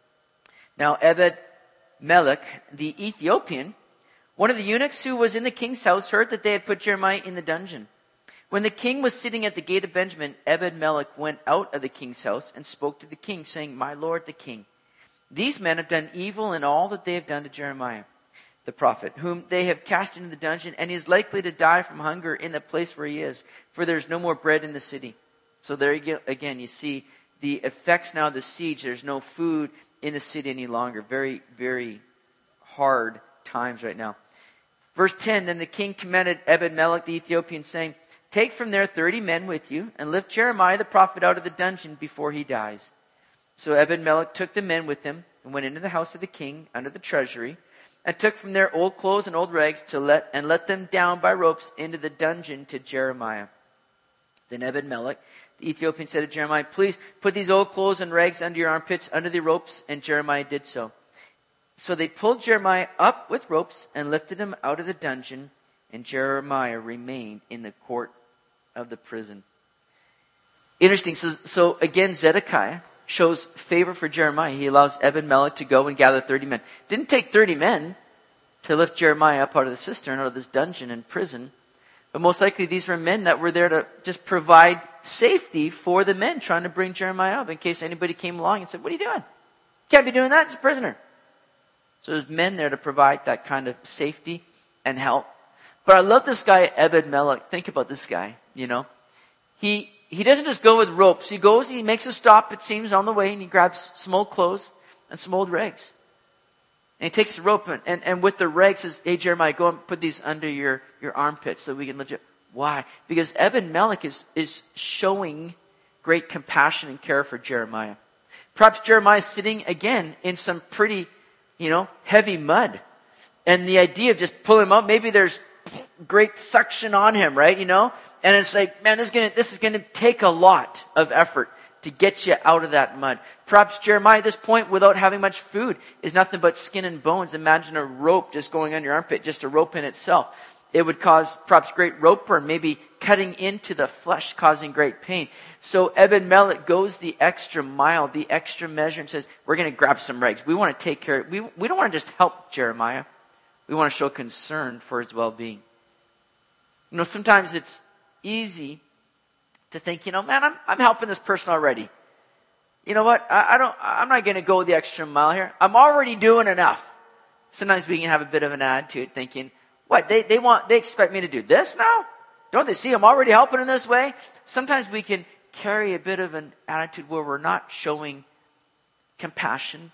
Now Ebed-Melech, the Ethiopian, one of the eunuchs who was in the king's house, heard that they had put Jeremiah in the dungeon. When the king was sitting at the gate of Benjamin, Ebed-Melech went out of the king's house and spoke to the king, saying, My lord the king, these men have done evil in all that they have done to Jeremiah, the prophet, whom they have cast into the dungeon, and he is likely to die from hunger in the place where he is, for there is no more bread in the city. So there you go. Again, you see the effects now of the siege. There's no food in the city any longer. Very, very hard times right now. Verse ten, Then the king commanded Ebed-Melech the Ethiopian, saying, Take from there thirty men with you, and lift Jeremiah the prophet out of the dungeon before he dies. So Ebed-Melech took the men with him, and went into the house of the king under the treasury, and took from there old clothes and old rags, to let and let them down by ropes into the dungeon to Jeremiah. Then Ebed-Melech the Ethiopian said to Jeremiah, Please put these old clothes and rags under your armpits, under the ropes. And Jeremiah did so. So they pulled Jeremiah up with ropes and lifted him out of the dungeon. And Jeremiah remained in the court of the prison. Interesting. So, so again, Zedekiah shows favor for Jeremiah. He allows Ebed-Melech to go and gather thirty men. Didn't take thirty men to lift Jeremiah up out of the cistern, out of this dungeon and prison. But most likely these were men that were there to just provide safety for the men trying to bring Jeremiah up in case anybody came along and said, What are you doing? Can't be doing that. It's a prisoner. So there's men there to provide that kind of safety and help. But I love this guy, Ebed-Melech. Think about this guy, you know. He he doesn't just go with ropes. He goes, he makes a stop, it seems, on the way, and he grabs some old clothes and some old rags. And he takes the rope and, and, and with the rags says, Hey, Jeremiah, go and put these under your, your armpits so we can lift you. Why? Because Ebed-Melech is, is showing great compassion and care for Jeremiah. Perhaps Jeremiah is sitting again in some pretty, you know, heavy mud. And the idea of just pulling him up, maybe there's great suction on him, right? You know? And it's like, man, this is gonna, this is gonna take a lot of effort to get you out of that mud. Perhaps Jeremiah at this point, without having much food, is nothing but skin and bones. Imagine a rope just going on your armpit, just a rope in itself. It would cause perhaps great rope burn, maybe cutting into the flesh, causing great pain. So Ebed-Melech goes the extra mile, the extra measure, and says, we're going to grab some rags. We want to take care of, we, we don't want to just help Jeremiah. We want to show concern for his well-being. You know, sometimes it's easy to think, you know, man, I'm, I'm helping this person already. You know what? I, I don't, I'm not going to go the extra mile here. I'm already doing enough. Sometimes we can have a bit of an attitude thinking, what, they, they want, they expect me to do this now? Don't they see I'm already helping in this way? Sometimes we can carry a bit of an attitude where we're not showing compassion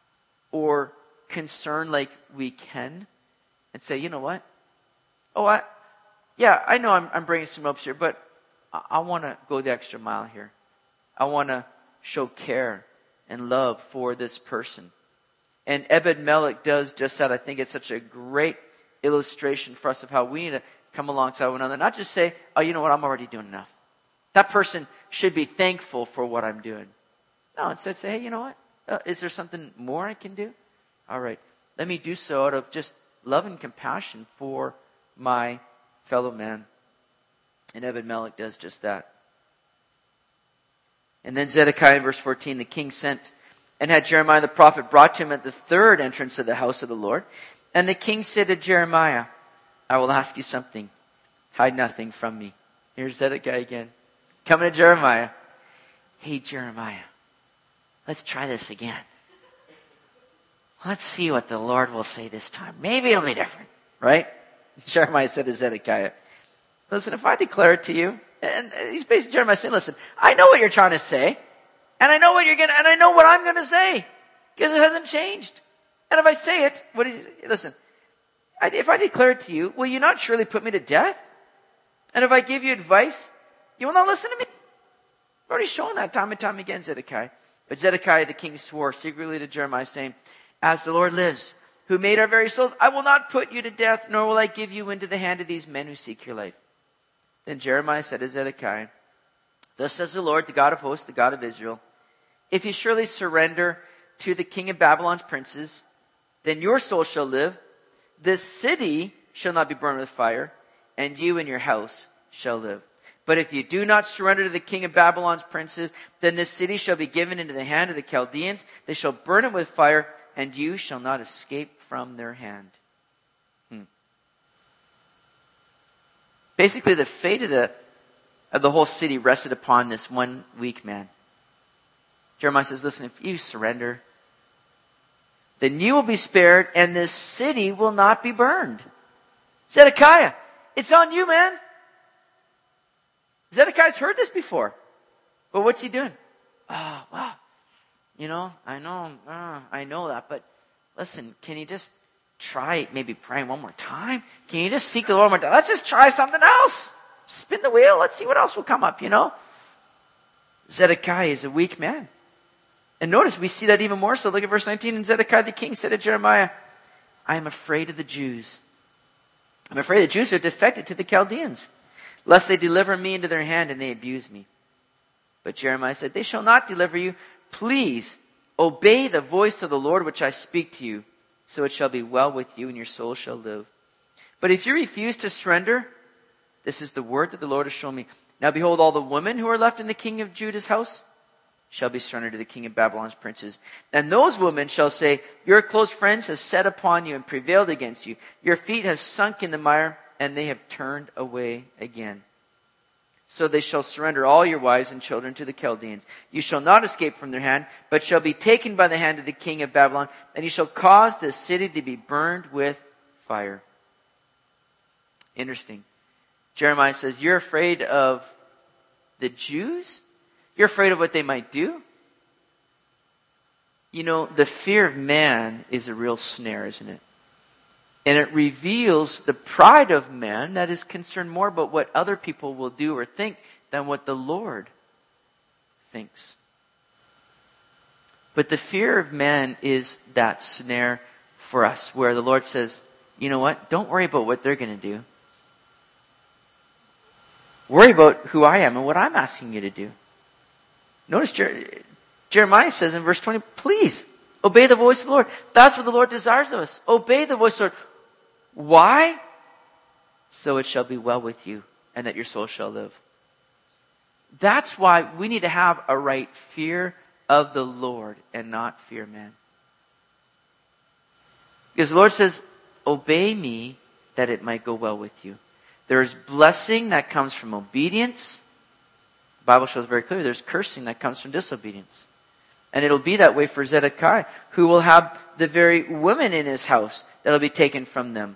or concern like we can and say, you know what? Oh, I, yeah, I know I'm, I'm bringing some ropes here, but I, I want to go the extra mile here. I want to show care and love for this person. And Ebed-Melech does just that. I think it's such a great illustration for us of how we need to come alongside one another. Not just say, oh, you know what, I'm already doing enough. That person should be thankful for what I'm doing. No, instead say, hey, you know what? Uh, is there something more I can do? All right, let me do so out of just love and compassion for my fellow man. And Ebed-Melech does just that. And then Zedekiah in verse fourteen, the king sent and had Jeremiah the prophet brought to him at the third entrance of the house of the Lord. And the king said to Jeremiah, I will ask you something. Hide nothing from me. Here's Zedekiah again. Coming to Jeremiah. hey, Jeremiah, let's try this again. Let's see what the Lord will say this time. Maybe it'll be different, right? Jeremiah said to Zedekiah, listen, if I declare it to you, and he's basically Jeremiah saying, listen, I know what you're trying to say, and I know what you're gonna, and I know what I'm gonna say, because it hasn't changed. And if I say it, what is, listen, I, if I declare it to you, will you not surely put me to death? And if I give you advice, you will not listen to me. I've already shown that time and time again, Zedekiah. But Zedekiah the king swore secretly to Jeremiah, saying, as the Lord lives, who made our very souls, I will not put you to death, nor will I give you into the hand of these men who seek your life. Then Jeremiah said to Zedekiah, thus says the Lord, the God of hosts, the God of Israel, if you surely surrender to the king of Babylon's princes, then your soul shall live. This city shall not be burned with fire, and you and your house shall live. But if you do not surrender to the king of Babylon's princes, then this city shall be given into the hand of the Chaldeans. They shall burn it with fire, and you shall not escape from their hand. Hmm. Basically, the fate of the, of the whole city rested upon this one weak man. Jeremiah says, listen, if you surrender, then you will be spared, and this city will not be burned. Zedekiah, it's on you, man. Zedekiah's heard this before. But what's he doing? Oh, well, you know, I know, uh, I know that, but listen, can you just try maybe praying one more time? Can you just seek the Lord one more time? Let's just try something else. Spin the wheel. Let's see what else will come up, you know? Zedekiah is a weak man. And notice, we see that even more so. Look at verse nineteen. And Zedekiah the king said to Jeremiah, I am afraid of the Jews. I'm afraid the Jews are defected to the Chaldeans, lest they deliver me into their hand and they abuse me. But Jeremiah said, they shall not deliver you. Please obey the voice of the Lord which I speak to you, so it shall be well with you and your soul shall live. But if you refuse to surrender, this is the word that the Lord has shown me. Now behold, all the women who are left in the king of Judah's house shall be surrendered to the king of Babylon's princes. And those women shall say, your close friends have set upon you and prevailed against you. Your feet have sunk in the mire, and they have turned away again. So they shall surrender all your wives and children to the Chaldeans. You shall not escape from their hand, but shall be taken by the hand of the king of Babylon, and you shall cause this city to be burned with fire. Interesting. Jeremiah says, you're afraid of the Jews? You're afraid of what they might do? You know, the fear of man is a real snare, isn't it? And it reveals the pride of man that is concerned more about what other people will do or think than what the Lord thinks. But the fear of man is that snare for us, where the Lord says, you know what? Don't worry about what they're going to do. Worry about who I am and what I'm asking you to do. Notice Jer- Jeremiah says in verse twenty, please obey the voice of the Lord. That's what the Lord desires of us. Obey the voice of the Lord. Why? So it shall be well with you, and that your soul shall live. That's why we need to have a right fear of the Lord and not fear man. Because the Lord says, obey me that it might go well with you. There is blessing that comes from obedience. The Bible shows very clearly there's cursing that comes from disobedience. And it'll be that way for Zedekiah, who will have the very women in his house that will be taken from them.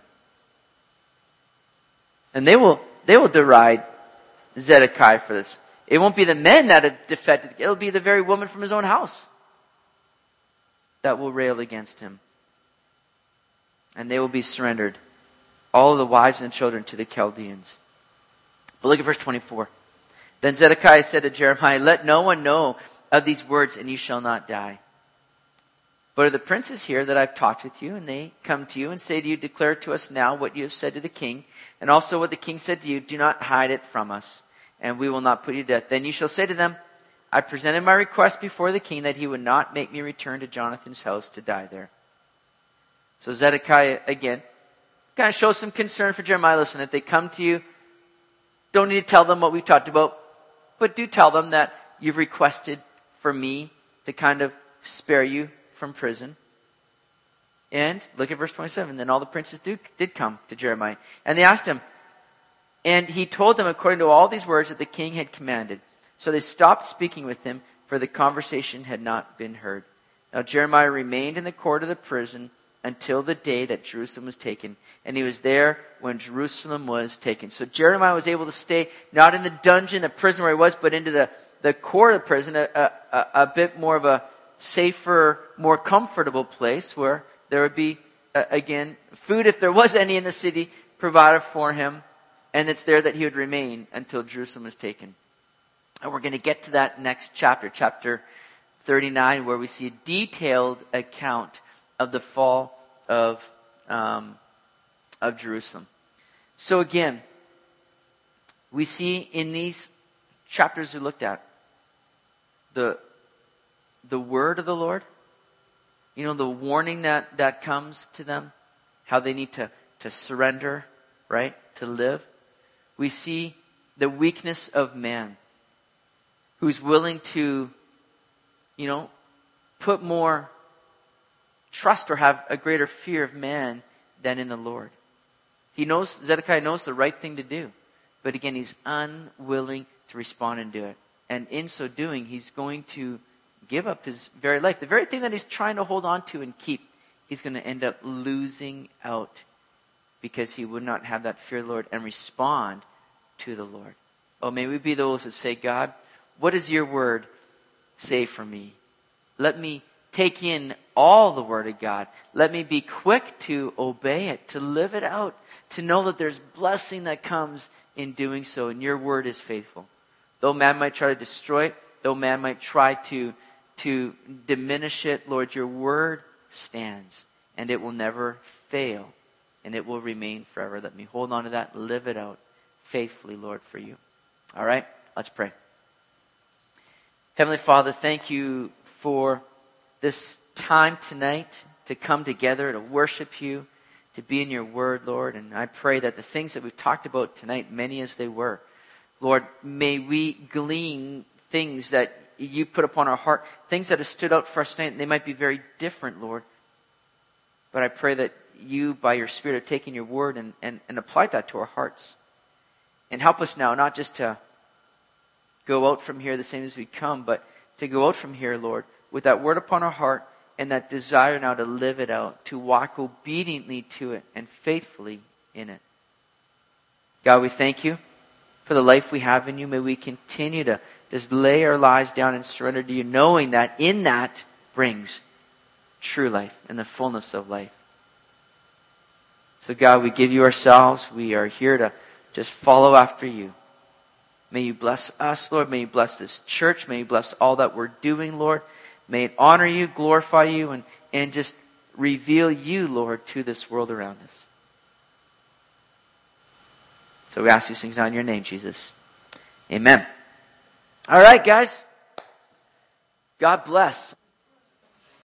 And they will they will deride Zedekiah for this. It won't be the men that have defected. It'll be the very woman from his own house that will rail against him. And they will be surrendered, all of the wives and children, to the Chaldeans. But look at verse twenty-four. Then Zedekiah said to Jeremiah, let no one know of these words, and you shall not die. But are the princes here that I've talked with you, and they come to you and say to you, declare to us now what you have said to the king, and also what the king said to you. Do not hide it from us, and we will not put you to death. Then you shall say to them, I presented my request before the king that he would not make me return to Jonathan's house to die there. So Zedekiah, again, kind of shows some concern for Jeremiah. Listen, if they come to you, don't need to tell them what we've talked about, but do tell them that you've requested for me to kind of spare you from prison. And look at verse twenty-seven. Then all the princes do, did come to Jeremiah, and they asked him, and he told them according to all these words that the king had commanded. So they stopped speaking with him for the conversation had not been heard. Now Jeremiah remained in the court of the prison until the day that Jerusalem was taken. And he was there when Jerusalem was taken. So Jeremiah was able to stay not in the dungeon, the prison where he was, but into the, the court of the prison, a, a, a bit more of a safer, more comfortable place where there would be, uh, again, food, if there was any in the city, provided for him. And it's there that he would remain until Jerusalem was taken. And we're going to get to that next chapter, chapter thirty-nine, where we see a detailed account of the fall of um, of Jerusalem. So again, we see in these chapters we looked at the the word of the Lord. You know, the warning that, that comes to them, how they need to, to surrender, right, to live. We see the weakness of man, who's willing to, you know, put more trust or have a greater fear of man than in the Lord. He knows, Zedekiah knows the right thing to do. But again, he's unwilling to respond and do it. And in so doing, he's going to give up his very life. The very thing that he's trying to hold on to and keep, he's going to end up losing out because he would not have that fear of the Lord and respond to the Lord. Oh, may we be those that say, God, what does your word say for me? Let me take in all the word of God. Let me be quick to obey it, to live it out, to know that there's blessing that comes in doing so. And your word is faithful. Though man might try to destroy it, though man might try to, to diminish it, Lord, your word stands. And it will never fail. And it will remain forever. Let me hold on to that, live it out faithfully, Lord, for you. All right, let's pray. Heavenly Father, thank you for this time tonight to come together, to worship you, to be in your word, Lord. And I pray that the things that we've talked about tonight, many as they were, Lord, may we glean things that you put upon our heart, things that have stood out for us tonight. They might be very different, Lord. But I pray that you, by your Spirit, have taken your word and, and, and applied that to our hearts. And help us now, not just to go out from here the same as we come, but to go out from here, Lord, with that word upon our heart and that desire now to live it out, to walk obediently to it and faithfully in it. God, we thank you for the life we have in you. May we continue to just lay our lives down and surrender to you, knowing that in that brings true life and the fullness of life. So God, we give you ourselves. We are here to just follow after you. May you bless us, Lord. May you bless this church. May you bless all that we're doing, Lord. May it honor you, glorify you, and, and just reveal you, Lord, to this world around us. So we ask these things now in your name, Jesus. Amen. All right, guys. God bless.